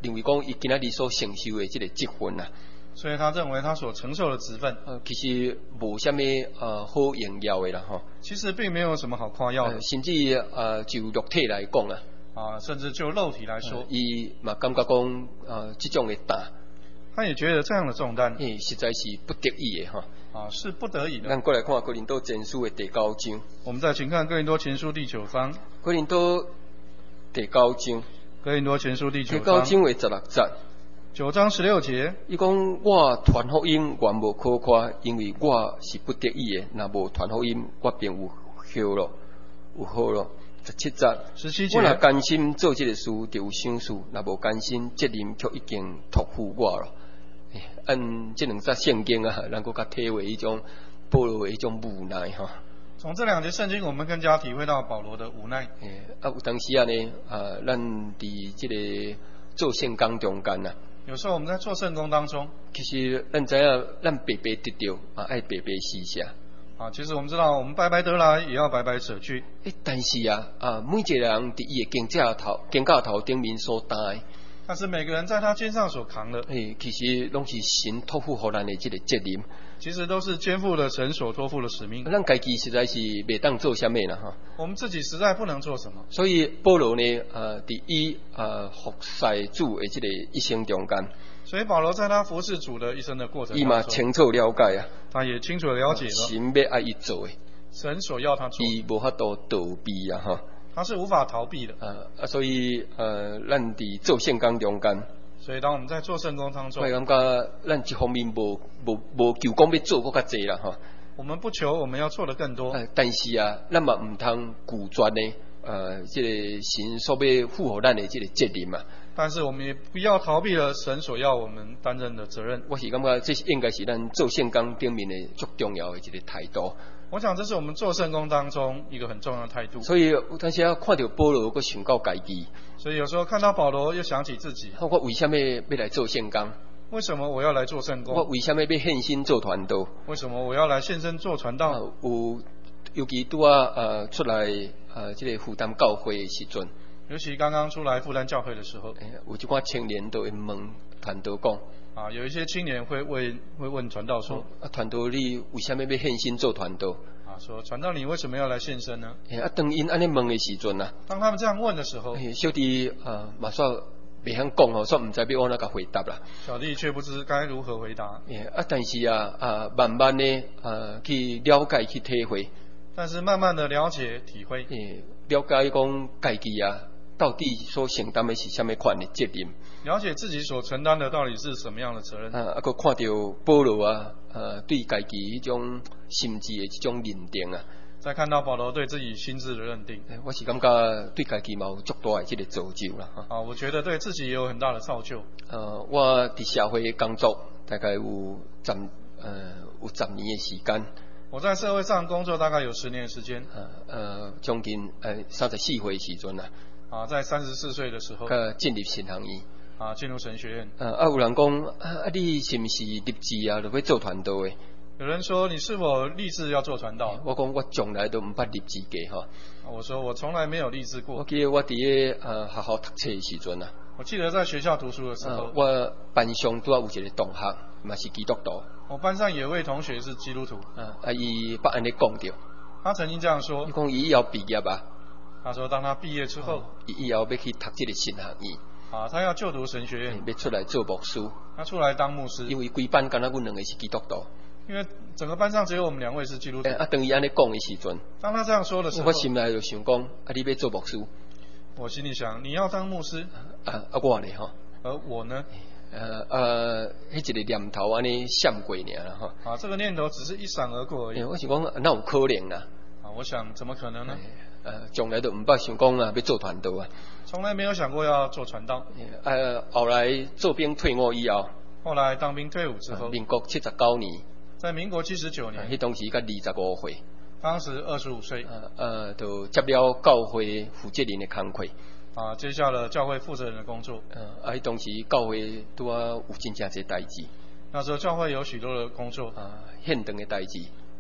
Speaker 1: 因为讲伊今仔日所承受的这个职分啊，
Speaker 2: 所以他认为他所承受的职分，
Speaker 1: 其实无啥物好荣耀的啦吼。
Speaker 2: 其实并没有什么好夸耀的，
Speaker 1: 甚至就肉体来讲啊，
Speaker 2: 甚至就肉体来说，
Speaker 1: 伊嘛感觉讲这种的担，
Speaker 2: 他也觉得这样的重担，
Speaker 1: 实在是不得已的哈。
Speaker 2: 是不得已的。
Speaker 1: 咱过来看哥林多前书的第9章。
Speaker 2: 我们再请看哥林多前书第9章。
Speaker 1: 哥林多第9章。
Speaker 2: 哥林多前书第9章。
Speaker 1: 第9章的16节。
Speaker 2: 9章16节。
Speaker 1: 伊讲我传福音原无可夸，因为我是不得已的。若无传福音，我便有好咯，有好咯。17节。我若甘心做这个事，就有赏赐；若无甘心，责任却已经托付我了。按这两节圣经啊，能够较体会一种保罗的一种无奈哈。
Speaker 2: 从这2节圣经，我们更加体会到保罗的无奈。
Speaker 1: 有当时啊呢，咱伫这个做圣工中间啊，
Speaker 2: 有时候我们在做圣工当中，
Speaker 1: 其实咱知影，咱白白得到，爱白白施舍。
Speaker 2: 其实我们知道，我们白白得来，也要白白舍去。
Speaker 1: 但是啊，每一个人伫伊的肩胛头顶面所担的。
Speaker 2: 但是每个人在他肩上所扛的，
Speaker 1: 其实拢是神托付予咱的这个责任。
Speaker 2: 其实都是肩负了神所托付的使命。
Speaker 1: 咱家己实在是袂当做啥物啦哈。
Speaker 2: 我们自己实在不能做什么。
Speaker 1: 所以保罗呢，伫伊服侍主的这个一生中间。
Speaker 2: 所以保罗在他服侍主的一生的过程当中，
Speaker 1: 伊嘛清楚了解啊。
Speaker 2: 他也清楚了解了。
Speaker 1: 神要爱伊做的。
Speaker 2: 神所要他做。
Speaker 1: 伊无法度逃避啊哈。
Speaker 2: 他是无法逃避的。
Speaker 1: 所以咱伫做圣工中间，
Speaker 2: 所以当我们在做圣工当中，
Speaker 1: 我感觉咱一方面无求讲要做搁较济啦哈。
Speaker 2: 我们不求我们要做的更多，
Speaker 1: 但是啊，咱嘛唔通拒绝呢，这个神所要负予咱的这个责任嘛。
Speaker 2: 但是我们也不要逃避了神所要我们担任的责任。
Speaker 1: 我是感觉这是应该是咱做圣工顶面的最重要的一个态度。
Speaker 2: 我想这是我们做圣工当中一个很重要的态度。
Speaker 1: 所以有当时啊，看到保罗，我想到家己。
Speaker 2: 所以有时候看到保罗，又想起自己。
Speaker 1: 我为什么要来做圣工？
Speaker 2: 为什么我要来做圣工？
Speaker 1: 我为什么要献身做传道？
Speaker 2: 为什么我要来献身做传道？
Speaker 1: 尤其拄出来这个负担教会的时阵。
Speaker 2: 尤其刚刚出来负担教会的时候，
Speaker 1: 有一寡青年都会问传道讲。
Speaker 2: 有一些青年会问传道说：
Speaker 1: 传道你为什么要献身做传道？
Speaker 2: 说传道你为什么要来献身呢？
Speaker 1: 当因安尼问的时阵啊，
Speaker 2: 当他们这样问的时候，
Speaker 1: 小弟马上袂晓讲哦，煞唔知要按哪个回答啦。
Speaker 2: 小弟却不知该如何回答。
Speaker 1: 但是慢慢呢去了解去体会。
Speaker 2: 但是慢慢的了解体会，
Speaker 1: 了解讲家己到底所承担的是什么款的责任？
Speaker 2: 了解自己所承担的到底是什么样的责任？
Speaker 1: 佮看到保罗对家己迄种心智的这种认定啊。
Speaker 2: 再看到保罗对自己心智的认定，
Speaker 1: 我是感觉对家己嘛有足大的这个造就啦。
Speaker 2: 我觉得对自己也有很大的造就。
Speaker 1: 我伫社会工作大概有10年的时间。
Speaker 2: 我在社会上工作大概有10年的时间。
Speaker 1: 将近34岁的时阵
Speaker 2: 在34岁的时候，
Speaker 1: 进入神学院。
Speaker 2: 进入神学院。
Speaker 1: 有人讲你是不是立志就要做传道的？
Speaker 2: 有人说你是否立志要做传道？
Speaker 1: 我讲我从来都唔捌立志过哈。
Speaker 2: 我说我从来没有立志过。
Speaker 1: 我记得我伫个学校读册的时阵
Speaker 2: 我记得在学校读书的时候，
Speaker 1: 我班上拄有一个同学嘛是基督徒。
Speaker 2: 我班上有位同学是基督徒。
Speaker 1: 伊捌安尼讲着。
Speaker 2: 他曾经这样说。
Speaker 1: 伊讲伊以后毕业
Speaker 2: 他说当他毕业之后，
Speaker 1: 以后要去读这个神学院。
Speaker 2: 他要就读神学院，
Speaker 1: 要出来做牧师。
Speaker 2: 他出来当牧师。因
Speaker 1: 为规班敢若阮2个是基督徒。
Speaker 2: 因为整个班上只有我们2位是基督徒。
Speaker 1: 当伊安尼讲的时阵，
Speaker 2: 当他这样说的时候，
Speaker 1: 我心内就想讲，你要做牧师。
Speaker 2: 我心里想，你要当牧师。
Speaker 1: 我呢吼。
Speaker 2: 而我呢？
Speaker 1: 迄一个念头安尼闪过尔啦吼。
Speaker 2: 这个念头只是一闪而过而已。
Speaker 1: 我想讲，哪有可能啦？
Speaker 2: 我想怎么可能呢？
Speaker 1: 从来都唔捌想讲要做传道啊。
Speaker 2: 从来没有想过要做传道。
Speaker 1: 后来做兵退伍以后。
Speaker 2: 后来当兵退伍之后。
Speaker 1: 民国79年。
Speaker 2: 在民国79年。
Speaker 1: 迄当时才25岁。
Speaker 2: 当时25岁。
Speaker 1: 就接了教会负责人的工作。
Speaker 2: 接下了教会负责人的工作。
Speaker 1: 迄当时教会拄有真正侪代志。
Speaker 2: 那时候教会有许多的工作。
Speaker 1: 献堂的代志。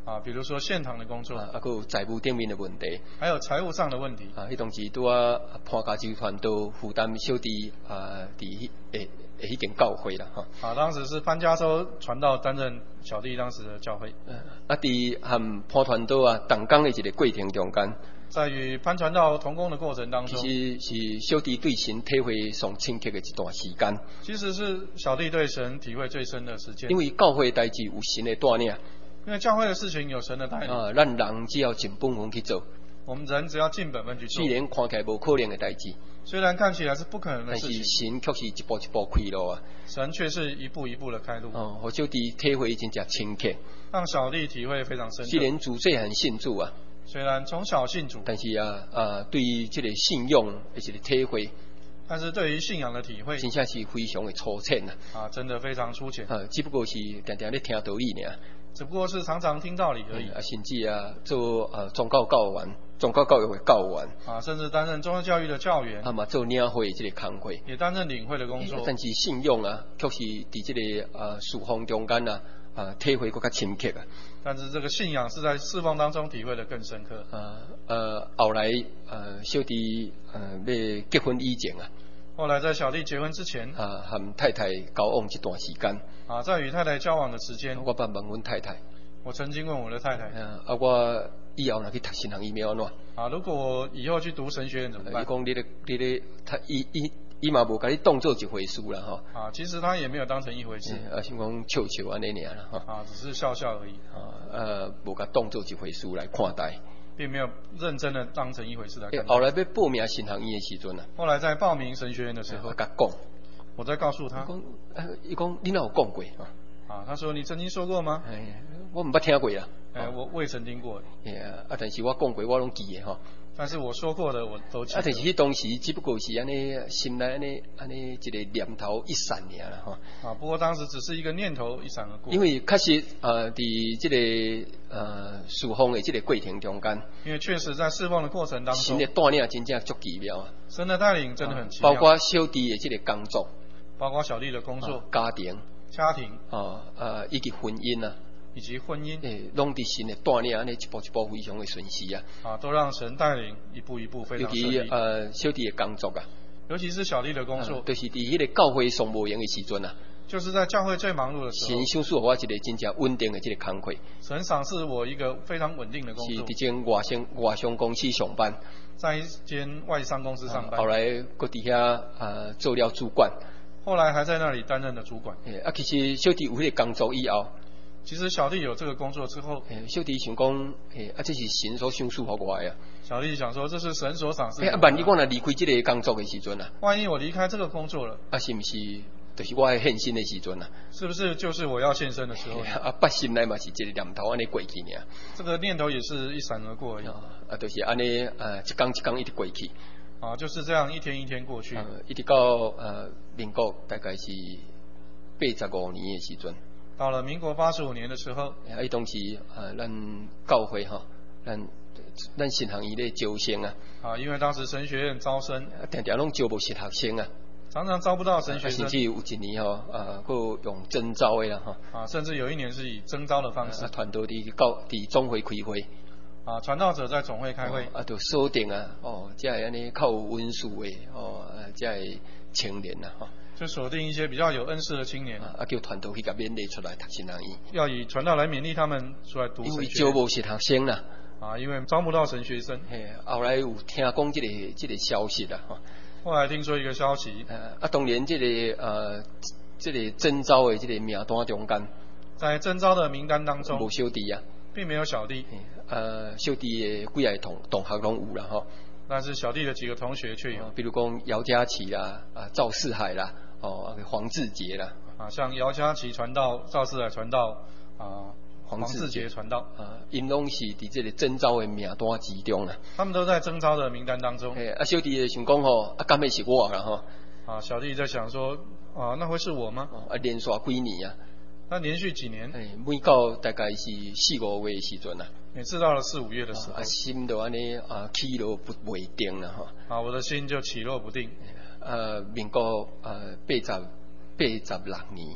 Speaker 2: 啊，比如说现场的工作，
Speaker 1: 还有财务顶面的问题，
Speaker 2: 还有财务上的问题。
Speaker 1: 迄当时拄啊潘家集团都负担小弟伫迄间教会啦哈。
Speaker 2: 啊，当时是潘家洲传道担任小弟当时的教会。
Speaker 1: 伫和潘传道同工的一个过程中间，
Speaker 2: 在与潘传道同工的过程当中，
Speaker 1: 其实是小弟对神体会上深刻的一段时间。
Speaker 2: 其实是小弟对神体会最深的时间。
Speaker 1: 因为教会代志有神的带领。
Speaker 2: 因为教会的事情有神的带领。
Speaker 1: 咱人只要尽本分去做。
Speaker 2: 我们人只要尽本分去做。
Speaker 1: 虽然看起来无可能的代志。
Speaker 2: 虽然看起来是不可能的事情，
Speaker 1: 但是神却是一步一步开路啊！
Speaker 2: 神却是一步一步的开路。
Speaker 1: 互小弟体会真正深刻，
Speaker 2: 让小弟体会非常深刻。
Speaker 1: 虽然自细汉信主啊，
Speaker 2: 虽然从小信主，
Speaker 1: 但是对于这个信仰的一个体会，
Speaker 2: 但是对于信仰的体会，
Speaker 1: 真正是非常的粗浅啊！
Speaker 2: 真的非常粗浅。
Speaker 1: 只不过是常常咧听道理尔。
Speaker 2: 只不过是常常听道理而已。
Speaker 1: 甚至做宗教教员、宗教教育的教员。
Speaker 2: 甚至担任宗教教育的教员。
Speaker 1: 嘛做领会这个工会。
Speaker 2: 也担任领会的工作。
Speaker 1: 但是信仰却是伫这个侍奉中间体会更加深刻啊。
Speaker 2: 但是这个信仰是在侍奉当中体会的更深刻。
Speaker 1: 后来小弟要结婚以前
Speaker 2: 后来在小弟结婚之前，
Speaker 1: 和太太交往一段时间。
Speaker 2: 在与太太交往的时间，
Speaker 1: 我问阮太太，
Speaker 2: 我曾经问我的太太，
Speaker 1: 我以后若去读神学院要安怎？
Speaker 2: 如果我以后去读神学院怎么办？
Speaker 1: 伊讲伊嘛无甲你当做一回事啦吼。
Speaker 2: 其实他也没有当成一回事。
Speaker 1: 先讲笑笑安尼尔啦
Speaker 2: 吼。只是笑笑而已。
Speaker 1: 无甲当做一回事来看待。
Speaker 2: 并没有认真的当成一回事来看待。
Speaker 1: 后来要报名神学院的时阵
Speaker 2: 后来在报名神学院的时候，我在告诉他，
Speaker 1: 伊讲你哪有讲过？
Speaker 2: 他说你曾经说过吗？
Speaker 1: 我唔捌听过啦。
Speaker 2: 我未曾听过。
Speaker 1: 但是我讲过，我拢记的吼。
Speaker 2: 但是我说过的我都记得。
Speaker 1: 但是当时只不过是安尼心内安尼一个念头一闪尔啦
Speaker 2: 吼。不过当时只是一个念头一闪而过。
Speaker 1: 因为确实伫这个侍奉的这个过程中间，
Speaker 2: 因为确实在侍奉的过程当中，
Speaker 1: 神的带领真正足奇妙啊。
Speaker 2: 神的带领真的很奇妙。
Speaker 1: 包括小弟的这个工作，
Speaker 2: 包括小弟的工作、
Speaker 1: 家庭、
Speaker 2: 以
Speaker 1: 及婚姻
Speaker 2: 以及婚姻，
Speaker 1: 拢伫神的带领，安尼一步一步非常的顺遂
Speaker 2: 都让神带领一步一步非常顺利。
Speaker 1: 尤其小弟的工作
Speaker 2: 尤其是小弟的工作，
Speaker 1: 就是伫迄个教会上无闲的时阵
Speaker 2: 就是在教会最忙碌的时候，
Speaker 1: 神赏赐我一个真正稳定的这个工课。
Speaker 2: 神赏赐我一个非常稳定的工作，
Speaker 1: 是伫间外商公司上班，
Speaker 2: 在一间外商公司上班。
Speaker 1: 后来佫伫遐做了主管，
Speaker 2: 后来还在那里担任了主管。
Speaker 1: 其实小弟有迄个工作以后。
Speaker 2: 其实小弟有这个工作之后，
Speaker 1: 小弟想讲，这是神所赏赐给我的
Speaker 2: 小弟想说，这是神所赏赐。
Speaker 1: 万一我若离开这个工作的时阵
Speaker 2: 万一我离开这个工作了，
Speaker 1: 是不是就是我要献身的时阵
Speaker 2: 是不是就是我要献身的时候？
Speaker 1: 不心内嘛是一个念头安尼过去尔。
Speaker 2: 这个念头也是一闪而过而已。
Speaker 1: 就是安尼一天一天一直过去。
Speaker 2: 就是这样一天一天过去。
Speaker 1: 一直到民国大概是85年的时阵。
Speaker 2: 到了民国85年的时候，
Speaker 1: 当时咱教会咱神学院咧招生
Speaker 2: 因为当时神学院招生，
Speaker 1: 常拢招无实学生
Speaker 2: 常常招不到神学生。
Speaker 1: 甚至有一年佫用征招的啦
Speaker 2: 甚至有一年是以征招的方式。
Speaker 1: 传道伫总会开会。
Speaker 2: 传道者在总会开会。
Speaker 1: 就锁定这安尼较有温数的这青年
Speaker 2: 就锁定一些比较有恩赐的青年，
Speaker 1: 叫传道去甲勉励出来读神学院，
Speaker 2: 要以传道来勉励他们出来读神学院。
Speaker 1: 因为招无实学生啦，
Speaker 2: 因为招不到神学生。
Speaker 1: 后来有听讲这个消息啦，
Speaker 2: 后来听说一个消息，
Speaker 1: 当年这个征招的这个名单中间，
Speaker 2: 在征招的名单当中，
Speaker 1: 无小弟
Speaker 2: 并没有小弟。
Speaker 1: 小弟的几个同学拢有啦
Speaker 2: 但是小弟的几个同学却有，
Speaker 1: 比如讲姚嘉琪啦，赵世海啦。黄志杰啦，
Speaker 2: 像姚嘉琪传道、赵世海传道，黄志杰传道，
Speaker 1: 因拢是伫这个征召的名单之中啦。
Speaker 2: 他们都在征召的名单当中。
Speaker 1: 小弟想讲敢会是我啦
Speaker 2: 小弟在想说，那会是我吗？
Speaker 1: 连续几年
Speaker 2: 那连续几年？
Speaker 1: 每到大概是4、5月的时阵
Speaker 2: 每次到了4、5月的时候，
Speaker 1: 心就安尼起落不定啦
Speaker 2: 我的心就起落不定。
Speaker 1: 民国86年，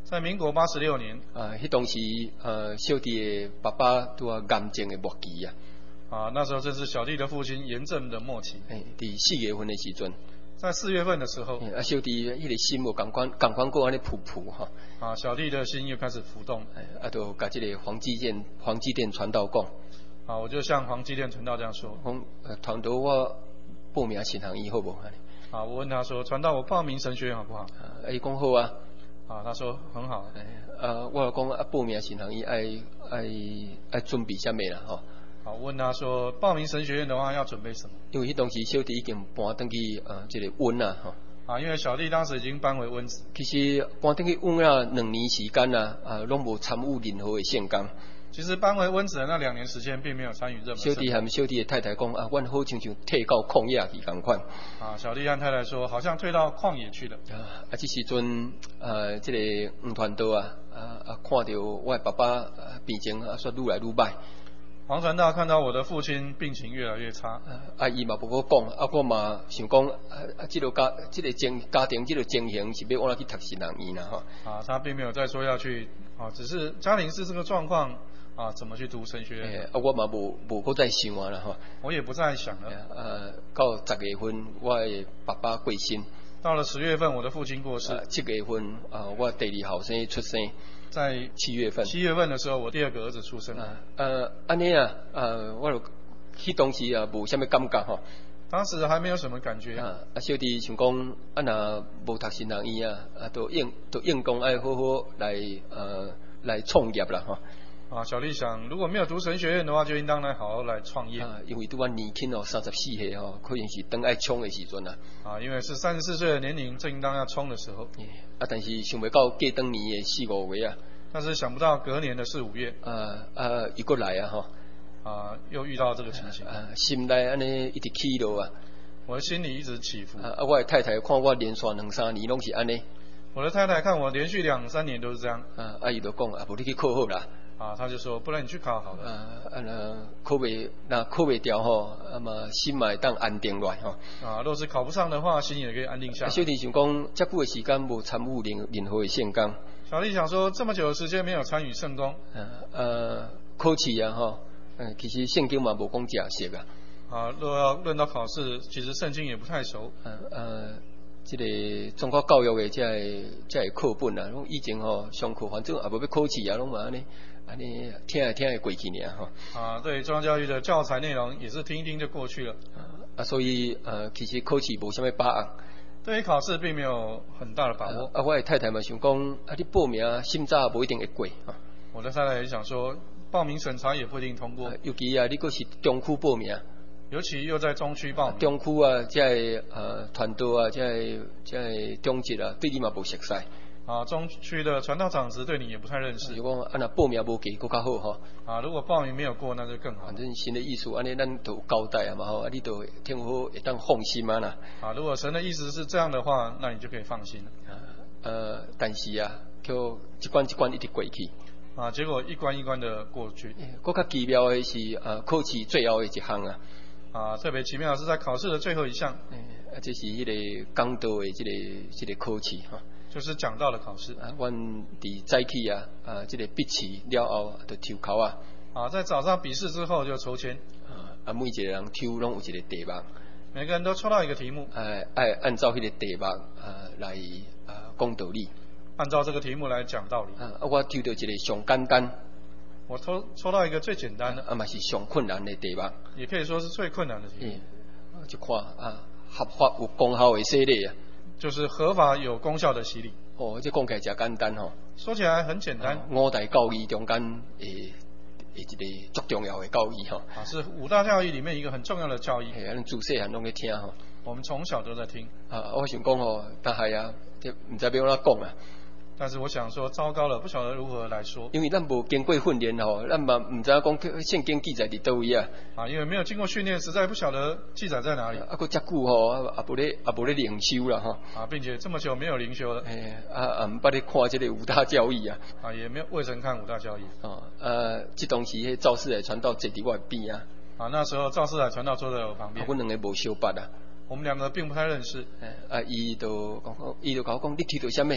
Speaker 2: 在民国86年，
Speaker 1: 迄当时小弟的爸爸拄啊癌症的末期啊，
Speaker 2: 那时候正是小弟的父亲炎症的末期。
Speaker 1: 伫4月份的时阵，
Speaker 2: 在4月份的时候，
Speaker 1: 小弟迄个心有共款过安尼噗噗哈。
Speaker 2: 小弟的心又开始浮动。
Speaker 1: 就甲这个黄基甸传道讲。
Speaker 2: 我就向黄基甸传道这样说。
Speaker 1: 传道我报名神学院好无？
Speaker 2: 我问他说，传道我报名神学院好不好？
Speaker 1: 伊讲好啊。
Speaker 2: 他说很好。
Speaker 1: 我讲报名神学院爱准备啥物啦吼。
Speaker 2: 我问他说，报名神学院的话要准备什么？
Speaker 1: 因为迄当时小弟已经搬登去这个温啦吼。
Speaker 2: 因为小弟当时已经搬回温子。
Speaker 1: 其实搬登去温啊2年时间拢无参与任何的圣工。
Speaker 2: 其实搬回温子的那2年时间，并没有参与任何圣工。
Speaker 1: 小弟和小弟的太太讲阮好像退到旷野去共款。
Speaker 2: 小弟和太太说，好像退到旷野去了。
Speaker 1: 这时阵这个黄传道看到我的爸爸病情煞愈来愈歹。
Speaker 2: 黄传道看到我的父亲病情越来越差，
Speaker 1: 伊嘛无我讲，我嘛想讲，这个家庭这个情形是要我去读神学院啦吼。
Speaker 2: 他并没有再说要去，只是家庭是这个状况，怎么去读神学院？
Speaker 1: 我嘛无搁再想啦吼。
Speaker 2: 我也不再想了。
Speaker 1: 到10月份，我的爸爸过身。
Speaker 2: 到了10月份，我的父亲过世。
Speaker 1: 7月份，我第2后生出生。在7月份。
Speaker 2: 7月份的时候，我第2个儿子出生。
Speaker 1: 安尼我就迄当时无啥物感觉吼。
Speaker 2: 当时还没有什么感觉。
Speaker 1: 小弟想讲，若无读神学院都应讲爱好好来创业啦吼。
Speaker 2: 小弟想，如果没有读神学院的话，就应当来好好来创业。
Speaker 1: 因为拄我年轻34岁可能是等爱冲的时阵啦。
Speaker 2: 因为是34岁的年龄，正应当要冲的时候。
Speaker 1: 但是想袂到过当年的4、5月
Speaker 2: 但是想不到隔年的4、5月。
Speaker 1: 又过来吼。
Speaker 2: 又遇到这个情形。
Speaker 1: 心内安尼一直起落
Speaker 2: 我的心里一直起伏。
Speaker 1: 我的太太看我连续2、3年拢是安尼。
Speaker 2: 我的太太看我连续2、3年都是这样。
Speaker 1: 伊就讲无你去考好啦。
Speaker 2: 他就说，不然你去考好了。
Speaker 1: 考袂掉吼，嘛心嘛会当安定落吼。
Speaker 2: 若是考不上的话，心也可以安定下来。
Speaker 1: 小弟想讲，遮久的时间无参与任何的圣工。
Speaker 2: 小弟想说，这么久的时间没有参与圣工。
Speaker 1: 考试吼，其实圣经嘛无讲正式
Speaker 2: 若要论到考试，其实圣经也不太熟。
Speaker 1: 这个中国教育的这课本拢以前上课反正也无要考试拢嘛安尼听会过去尔吼。
Speaker 2: 对中央教育的教材内容也是听一听就过去了。
Speaker 1: 所以其实考试无啥物把握。
Speaker 2: 对于考试并没有很大的把握。
Speaker 1: 我的太太嘛想讲，你报名审查无一定会过。
Speaker 2: 我的太太也想说，报名审查也不一定通过。
Speaker 1: 尤其你佫是中区报名。
Speaker 2: 尤其又在中区报名。
Speaker 1: 中区这传道这中职对你嘛无熟悉。
Speaker 2: 中区的传道长职对你也不太认识。
Speaker 1: 如果若报名无过，更较好吼。
Speaker 2: 如果报名没有过，那就更好。
Speaker 1: 反正神的意思，安尼咱都有交代嘛吼，你都天父会当放心啦。
Speaker 2: 如果神的意思是这样的话，那你就可以放心
Speaker 1: 了。但是就一关一关一直过去。
Speaker 2: 结果一关一关的过去。
Speaker 1: 更较奇妙的是考试最后的一项
Speaker 2: 特别奇妙的是在考试的最后一项。
Speaker 1: 这是迄个讲道的这个考试
Speaker 2: 就是讲道的考试。
Speaker 1: 阮伫早起这个笔试了后就抽考
Speaker 2: 在早上笔试之后就抽签。
Speaker 1: 每一个人抽拢有一个题目。
Speaker 2: 每个人都抽到一个题目。
Speaker 1: 爱按照迄个题目来讲道理。
Speaker 2: 按照这个题目来讲道理。
Speaker 1: 我抽到一个上简单。
Speaker 2: 我抽到一个最简单的。
Speaker 1: 嘛是上困难的题目。
Speaker 2: 也可以说是最困难的题目。
Speaker 1: 就看合法有功效的洗礼
Speaker 2: 就是合法有功效的洗礼。
Speaker 1: 这讲起来真简单
Speaker 2: 说起来很简单。
Speaker 1: 5大教义中间一个足重要的教义
Speaker 2: 是5大教义里面一个很重要的教义。
Speaker 1: 自细汉拢在听
Speaker 2: 我们从小都在听。
Speaker 1: 我想讲但系唔知要安怎讲
Speaker 2: 但是我想说，糟糕了，不晓得如何来说。
Speaker 1: 因为咱无经过训练咱嘛唔知讲圣经记载伫倒位
Speaker 2: 因为没有经过训练，实在不晓得记载在哪里。
Speaker 1: 佫遮久也无咧灵修啦
Speaker 2: 并且这么久没有灵修了。
Speaker 1: 唔捌咧看这个5大教义
Speaker 2: 也没有未曾看5大教义。
Speaker 1: 这当时迄赵世来传道坐伫我边
Speaker 2: 那时候赵世来传道坐在我旁边。
Speaker 1: 阮两个无相捌
Speaker 2: 我们2个并不太认识。
Speaker 1: 伊就甲我讲，你提到啥物？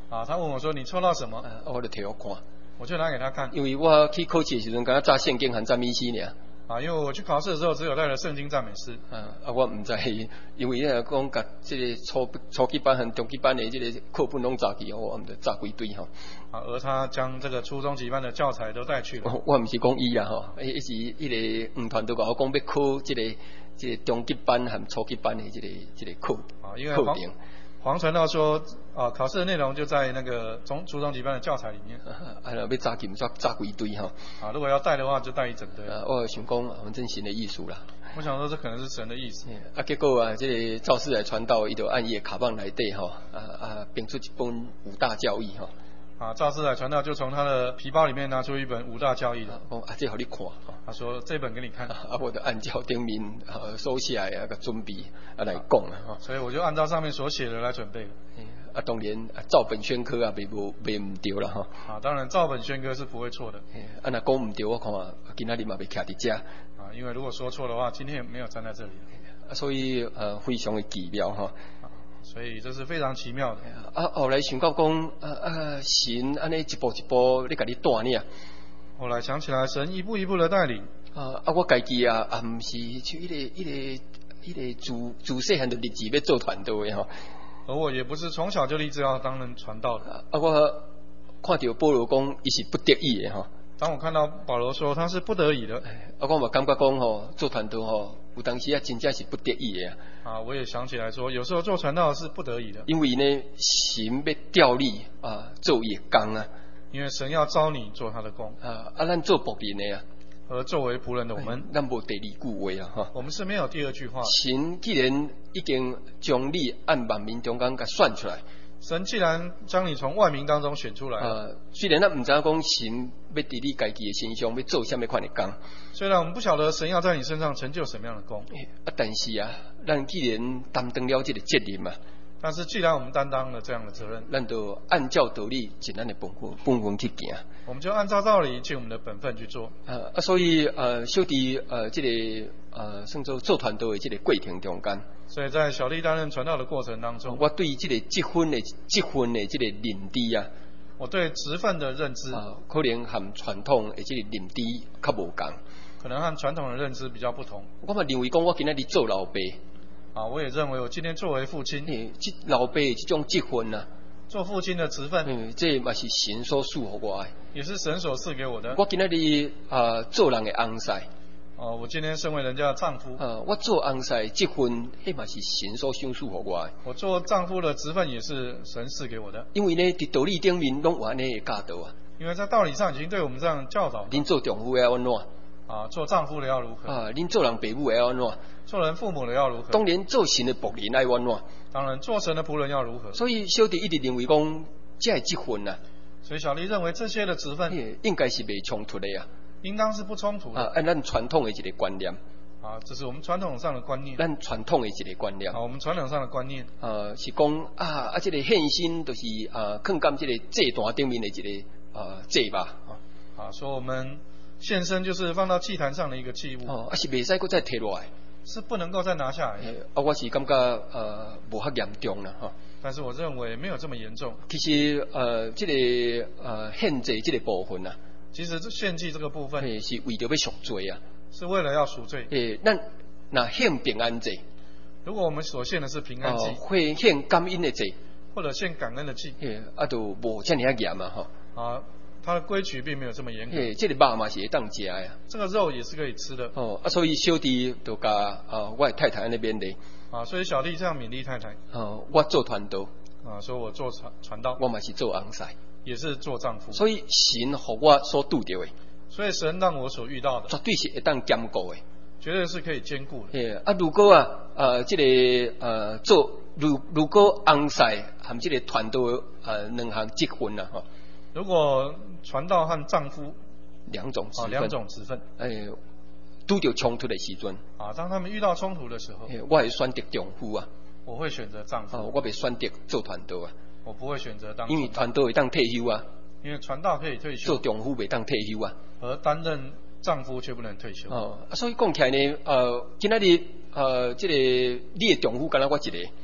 Speaker 2: 啊，他问我说你抽到什么？
Speaker 1: 我就摕我看，
Speaker 2: 我就拿给他看。
Speaker 1: 因为我去考试的时阵，敢若炸圣经和赞美诗尔。
Speaker 2: 啊，因为我去考试的时候只有带了圣经赞美诗。
Speaker 1: 我唔知，因为讲甲这个初级班和中级班的这个课本拢炸去，我唔知炸几堆吼。
Speaker 2: 啊，而他将这个初中级班的教材都带去了。
Speaker 1: 我唔是讲伊啦吼，一时个团都甲我讲要考这个中级班和初级班的这个课。
Speaker 2: 啊，因为黄传道说，考试的内容就在那个初中级班的教材里面。
Speaker 1: 要炸去，唔说炸几堆哈。
Speaker 2: 啊，如果要带的话，就带一整堆。
Speaker 1: 我想讲，反正神的艺术啦。
Speaker 2: 我想说，这可能是神的意思。
Speaker 1: 结果这个赵世来传道，伊就按伊的卡棒内底吼，编出一本五大教义吼。
Speaker 2: 啊，赵世来传道就从他的皮包里面拿出一本五大教义的。
Speaker 1: 这好你看。
Speaker 2: 他说这本给你看。
Speaker 1: 我就按照顶面收起来个准备来讲啊。
Speaker 2: 所以我就按照上面所写的来准备了。
Speaker 1: 当然照本宣科啊，袂唔对啦哈。
Speaker 2: 啊，当然照本宣科是不会错的。
Speaker 1: 若讲唔对，我看今仔日嘛袂徛伫遮。
Speaker 2: 啊，因为如果说错的话，今天也没有站在这里。
Speaker 1: 所以非常的奇妙哈。
Speaker 2: 所以这是非常奇妙的。
Speaker 1: 后来想到讲神安尼一步一步咧甲你带呢。
Speaker 2: 后来想起来，神一步一步的带领。
Speaker 1: 我家己唔是像一个自细汉就立志要做传道的吼。
Speaker 2: 而我也不是从小就立志要当人传道的。
Speaker 1: 我看到保罗讲，伊是不得已的吼。
Speaker 2: 当我看到保罗说他是不得已的，
Speaker 1: 我嘛感觉讲吼，做传道吼，有当时真正是不得已的。
Speaker 2: 我也想起来说，有时候做传道是不得已的。
Speaker 1: 因为呢，神要调你做伊的工啊。
Speaker 2: 因为神要招你做他的工。
Speaker 1: 咱做仆人的啊。
Speaker 2: 而作为仆人的我们，
Speaker 1: 咱无第二句话啊哈。
Speaker 2: 我们是没有第二句话。
Speaker 1: 神既然已经将你按万民中间给选出来，
Speaker 2: 神既然将你从万民当中选出来，
Speaker 1: 虽然咱唔知道讲神要伫你家己的身上要做什么款的工，
Speaker 2: 虽然我们不晓得神要在你身上成就什么样的工，
Speaker 1: 但是咱既然担当了这个责任嘛。
Speaker 2: 但是既然我们担当了这样的责任，
Speaker 1: 咱就按照道理尽咱的本分去行。
Speaker 2: 我们就按照道理尽我们的本分去做。
Speaker 1: 所以小弟这个算做传道的这个过程中间，
Speaker 2: 所以在小弟担任传道的过程当中，
Speaker 1: 我对这个积分的这个认知啊，
Speaker 2: 我对职分的认知
Speaker 1: 可能和传统的这个认知较无同，
Speaker 2: 可能和传统的认知比较不同。
Speaker 1: 我嘛认为讲，我今仔日做老爸。
Speaker 2: 我也认为我今天作为父亲，
Speaker 1: 老爸这种积分啊，
Speaker 2: 做父亲的职分，
Speaker 1: 这嘛是神所赐予我的，
Speaker 2: 也是神所赐给我的。
Speaker 1: 我今仔日做人的翁婿，
Speaker 2: 我今天身为人家的丈夫，
Speaker 1: 我做翁婿积分，迄嘛是神所赏赐予我的。
Speaker 2: 我做丈夫的职分也是神赐给我的。
Speaker 1: 因为呢，伫道理顶面拢有安尼的教导啊。
Speaker 2: 因为在道理上已经对我们这样教导。
Speaker 1: 恁做丈夫要安怎？
Speaker 2: 做丈夫的要如何？
Speaker 1: 恁做人父母要安怎？
Speaker 2: 做人父母的要如何？
Speaker 1: 当然做神的仆人要安怎？
Speaker 2: 当然做神的仆人要如何？
Speaker 1: 所以小弟一直认为讲，这积分啊。
Speaker 2: 所以小弟认为这些的职分
Speaker 1: 应该是袂冲突的呀。
Speaker 2: 应当是不冲突的。
Speaker 1: 按咱传统的一个观念。
Speaker 2: 这是我们传统上的观念。
Speaker 1: 咱传统的一个观念。
Speaker 2: 我们传统上的观念。
Speaker 1: 是讲这个献身就是放甘这个祭坛顶面的一个祭吧。
Speaker 2: 说我们献身就是放到祭坛上的一个祭物。
Speaker 1: 是袂使搁再摕落来。
Speaker 2: 是不能够再拿下来。
Speaker 1: 我是感觉无遐严重啦哈。
Speaker 2: 但是我认为没有这么严重。
Speaker 1: 其实这个献祭这个部分啊，
Speaker 2: 其实献祭这个部分
Speaker 1: 是为着要赎罪啊。
Speaker 2: 是为了要赎罪。
Speaker 1: 咱那献平安祭，
Speaker 2: 如果我们所献的是平安祭，
Speaker 1: 会献感恩的祭，
Speaker 2: 或者献感恩的祭，
Speaker 1: 就无遮尔严嘛哈。
Speaker 2: 它的规矩并没有这么严格。
Speaker 1: 这个肉嘛是会当食呀。
Speaker 2: 这个肉也是可以吃的。
Speaker 1: 所以小弟就甲我的太太那边的。
Speaker 2: 所以小弟这样勉励太太。
Speaker 1: 我做传道。
Speaker 2: 所以我做传道。
Speaker 1: 我嘛是做翁婿。
Speaker 2: 也是做丈夫。
Speaker 1: 所以神和我所拄到的。
Speaker 2: 所以神让我所遇到的。
Speaker 1: 绝对是会当兼顾的。
Speaker 2: 绝对是可以兼顾的。
Speaker 1: 如果这个做如果翁婿和这个传道两项结婚啊
Speaker 2: 如果传道和丈夫
Speaker 1: 两种
Speaker 2: 职分，
Speaker 1: 拄到冲突的时阵，
Speaker 2: 当他们遇到冲突的时候，
Speaker 1: 我会选择丈夫啊。
Speaker 2: 我会选择丈夫。
Speaker 1: 我袂选择做传道啊。
Speaker 2: 我不会选择当。
Speaker 1: 因为传道会当退休啊。
Speaker 2: 因为传道可以退休。
Speaker 1: 做丈夫袂当退休啊。
Speaker 2: 而担任丈夫却不能退休。
Speaker 1: 所以讲起来呢，今仔日这个你的丈夫敢若我一个。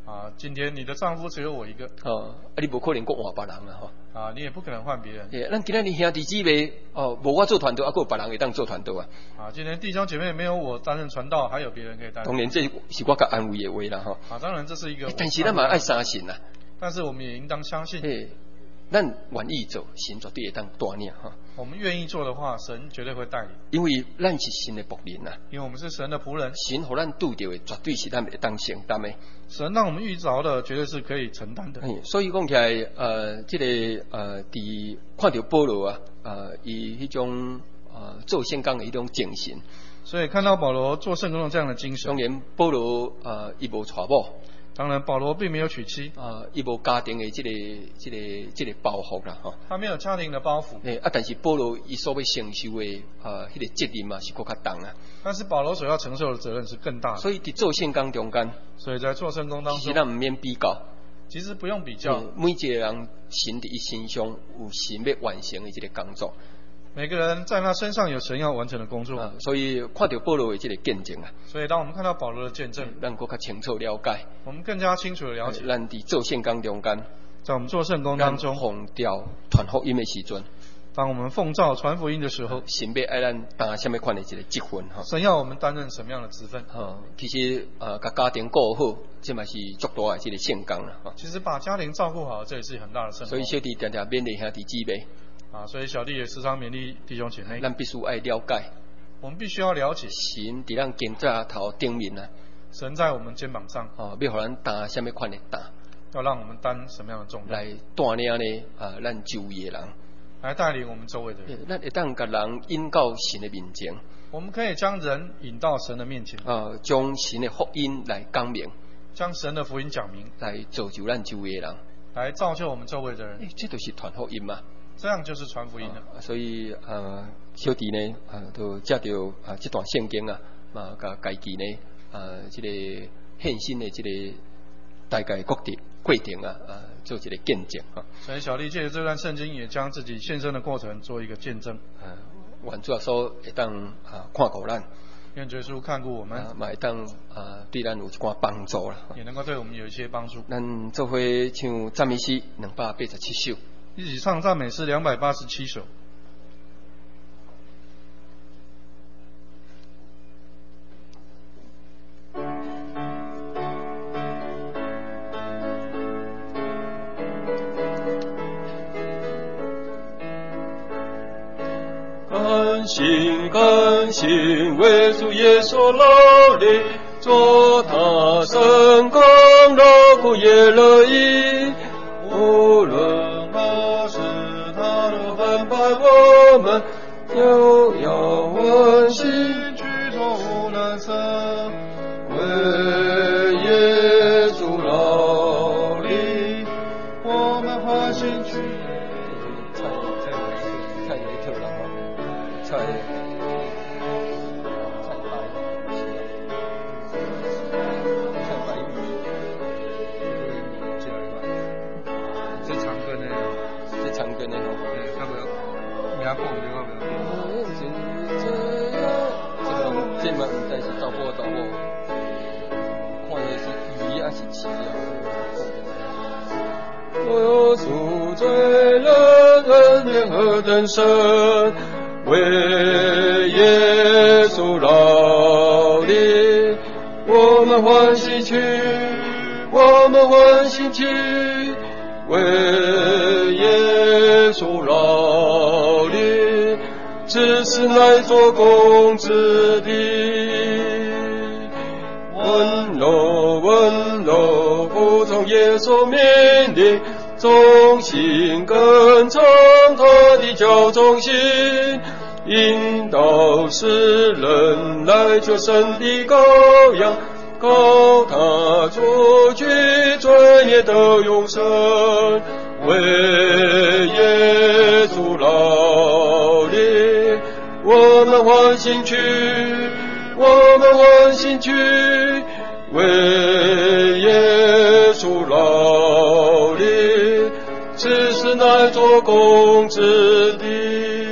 Speaker 2: 啊，今天你的丈夫只有我一个。
Speaker 1: 你不可能搁换别人啊，
Speaker 2: 啊，你也不可能换别人。
Speaker 1: 咱今天兄弟姊妹无我做传道，还有别人会当做传道啊。
Speaker 2: 啊，今天弟兄姐妹没有我担任传道，还有别人可以担任。
Speaker 1: 当然这是我较安慰的话啦，
Speaker 2: 啊，当然这是一个。
Speaker 1: 但是咱嘛爱相信啦。
Speaker 2: 但是我们也应当相信。
Speaker 1: 咱愿意做，神绝对会当带领哈。
Speaker 2: 我们愿意做的话，神绝对会带领。
Speaker 1: 因为咱是神的仆人呐。
Speaker 2: 因为我们是神的仆人。
Speaker 1: 神和咱拄到的，绝对是咱会当承担的。
Speaker 2: 神让我们遇着的，绝对是可以承担的。
Speaker 1: 所以讲起来，这个看到保罗啊，伊迄种做圣工的一种精神。
Speaker 2: 所以看到保罗做圣工的这样的精神。
Speaker 1: 当然，保罗伊无娶某。
Speaker 2: 当然，保罗并没有娶妻。
Speaker 1: 伊无家庭的这个包袱啦，
Speaker 2: 他没有家庭的包袱。
Speaker 1: 但是保罗伊所要承受的迄个责任嘛是更较重啊。
Speaker 2: 但是保罗所要承受的责任是更大的。
Speaker 1: 所以伫做圣工中间，
Speaker 2: 所以在做圣工当中，
Speaker 1: 其实咱唔免比较。
Speaker 2: 其实不用比较。
Speaker 1: 每一个人神伫伊身上有神要完成的这个工作。
Speaker 2: 每个人在他身上有神要完成的工作。
Speaker 1: 所以看到保罗的这个见证啊。
Speaker 2: 所以当我们看到保罗的见证，
Speaker 1: 咱更较清楚了解。
Speaker 2: 我们更加清楚的了解。
Speaker 1: 咱伫做圣工中间，
Speaker 2: 在我们做圣工当中，
Speaker 1: 奉调传福音的时阵，
Speaker 2: 当我们奉召传福音的时候，
Speaker 1: 神要爱咱担什么款的一个职分哈？
Speaker 2: 神要我们担任什么样的职分？
Speaker 1: 其实甲家庭顾好，这嘛是足大的这个圣工啦。
Speaker 2: 其实把家庭照顾好，这也是很大的圣工。
Speaker 1: 所以小弟常常勉励兄弟姊妹。
Speaker 2: 所以小弟也时常勉励弟兄姐妹。
Speaker 1: 咱必须爱了解。
Speaker 2: 我们必须要了解
Speaker 1: 神伫咱肩胛头顶面啊。
Speaker 2: 神在我们肩膀上。
Speaker 1: 要互咱担什么款的担？
Speaker 2: 要让我们担什么样的重担？
Speaker 1: 来带领呢？咱周围的人。
Speaker 2: 来带领我们周围的人。
Speaker 1: 咱会当甲人引到神的面前。
Speaker 2: 我们可以将人引到神的面前。
Speaker 1: 将神的福音来讲明。
Speaker 2: 将神的福音讲明。
Speaker 1: 来造就咱周围的人。
Speaker 2: 来造就我们周围的人。
Speaker 1: 这就是传福音嘛。
Speaker 2: 这样就是传福音了。
Speaker 1: 所以小弟呢都借着这段圣经啊，甲家己呢这个献身的这个大概过程啊，做一个见证啊。
Speaker 2: 所以小弟借着这段圣经，也将自己献身的过程做一个见证。
Speaker 1: 愿主耶稣会当看顾咱。
Speaker 2: 愿耶稣看顾我们。
Speaker 1: 嘛会当对咱有一寡帮助啦。
Speaker 2: 也能够对我们有一些帮助。
Speaker 1: 咱做伙唱赞美诗287首。
Speaker 2: 一起唱赞美诗287首。
Speaker 1: 甘心为主耶稣劳力，做他圣工劳苦也乐意。无论何时他都分派我们，就要温馨去做无难色，为耶稣劳力，我们欢喜去。这嘛唔知是查甫查某，看的是鱼还是翅啊？所有赎罪人恩典何等深，为耶稣劳力，我们欢喜去，我们欢喜去，为耶稣劳力。只是乃做工之地，温柔温柔服从耶稣命令，忠心跟从他的教中心，引导世人来求神的羔羊，靠他除去罪孽的永生，为耶稣劳力。我们欢喜去，我们欢喜去，为耶稣劳力，此是乃做工之地。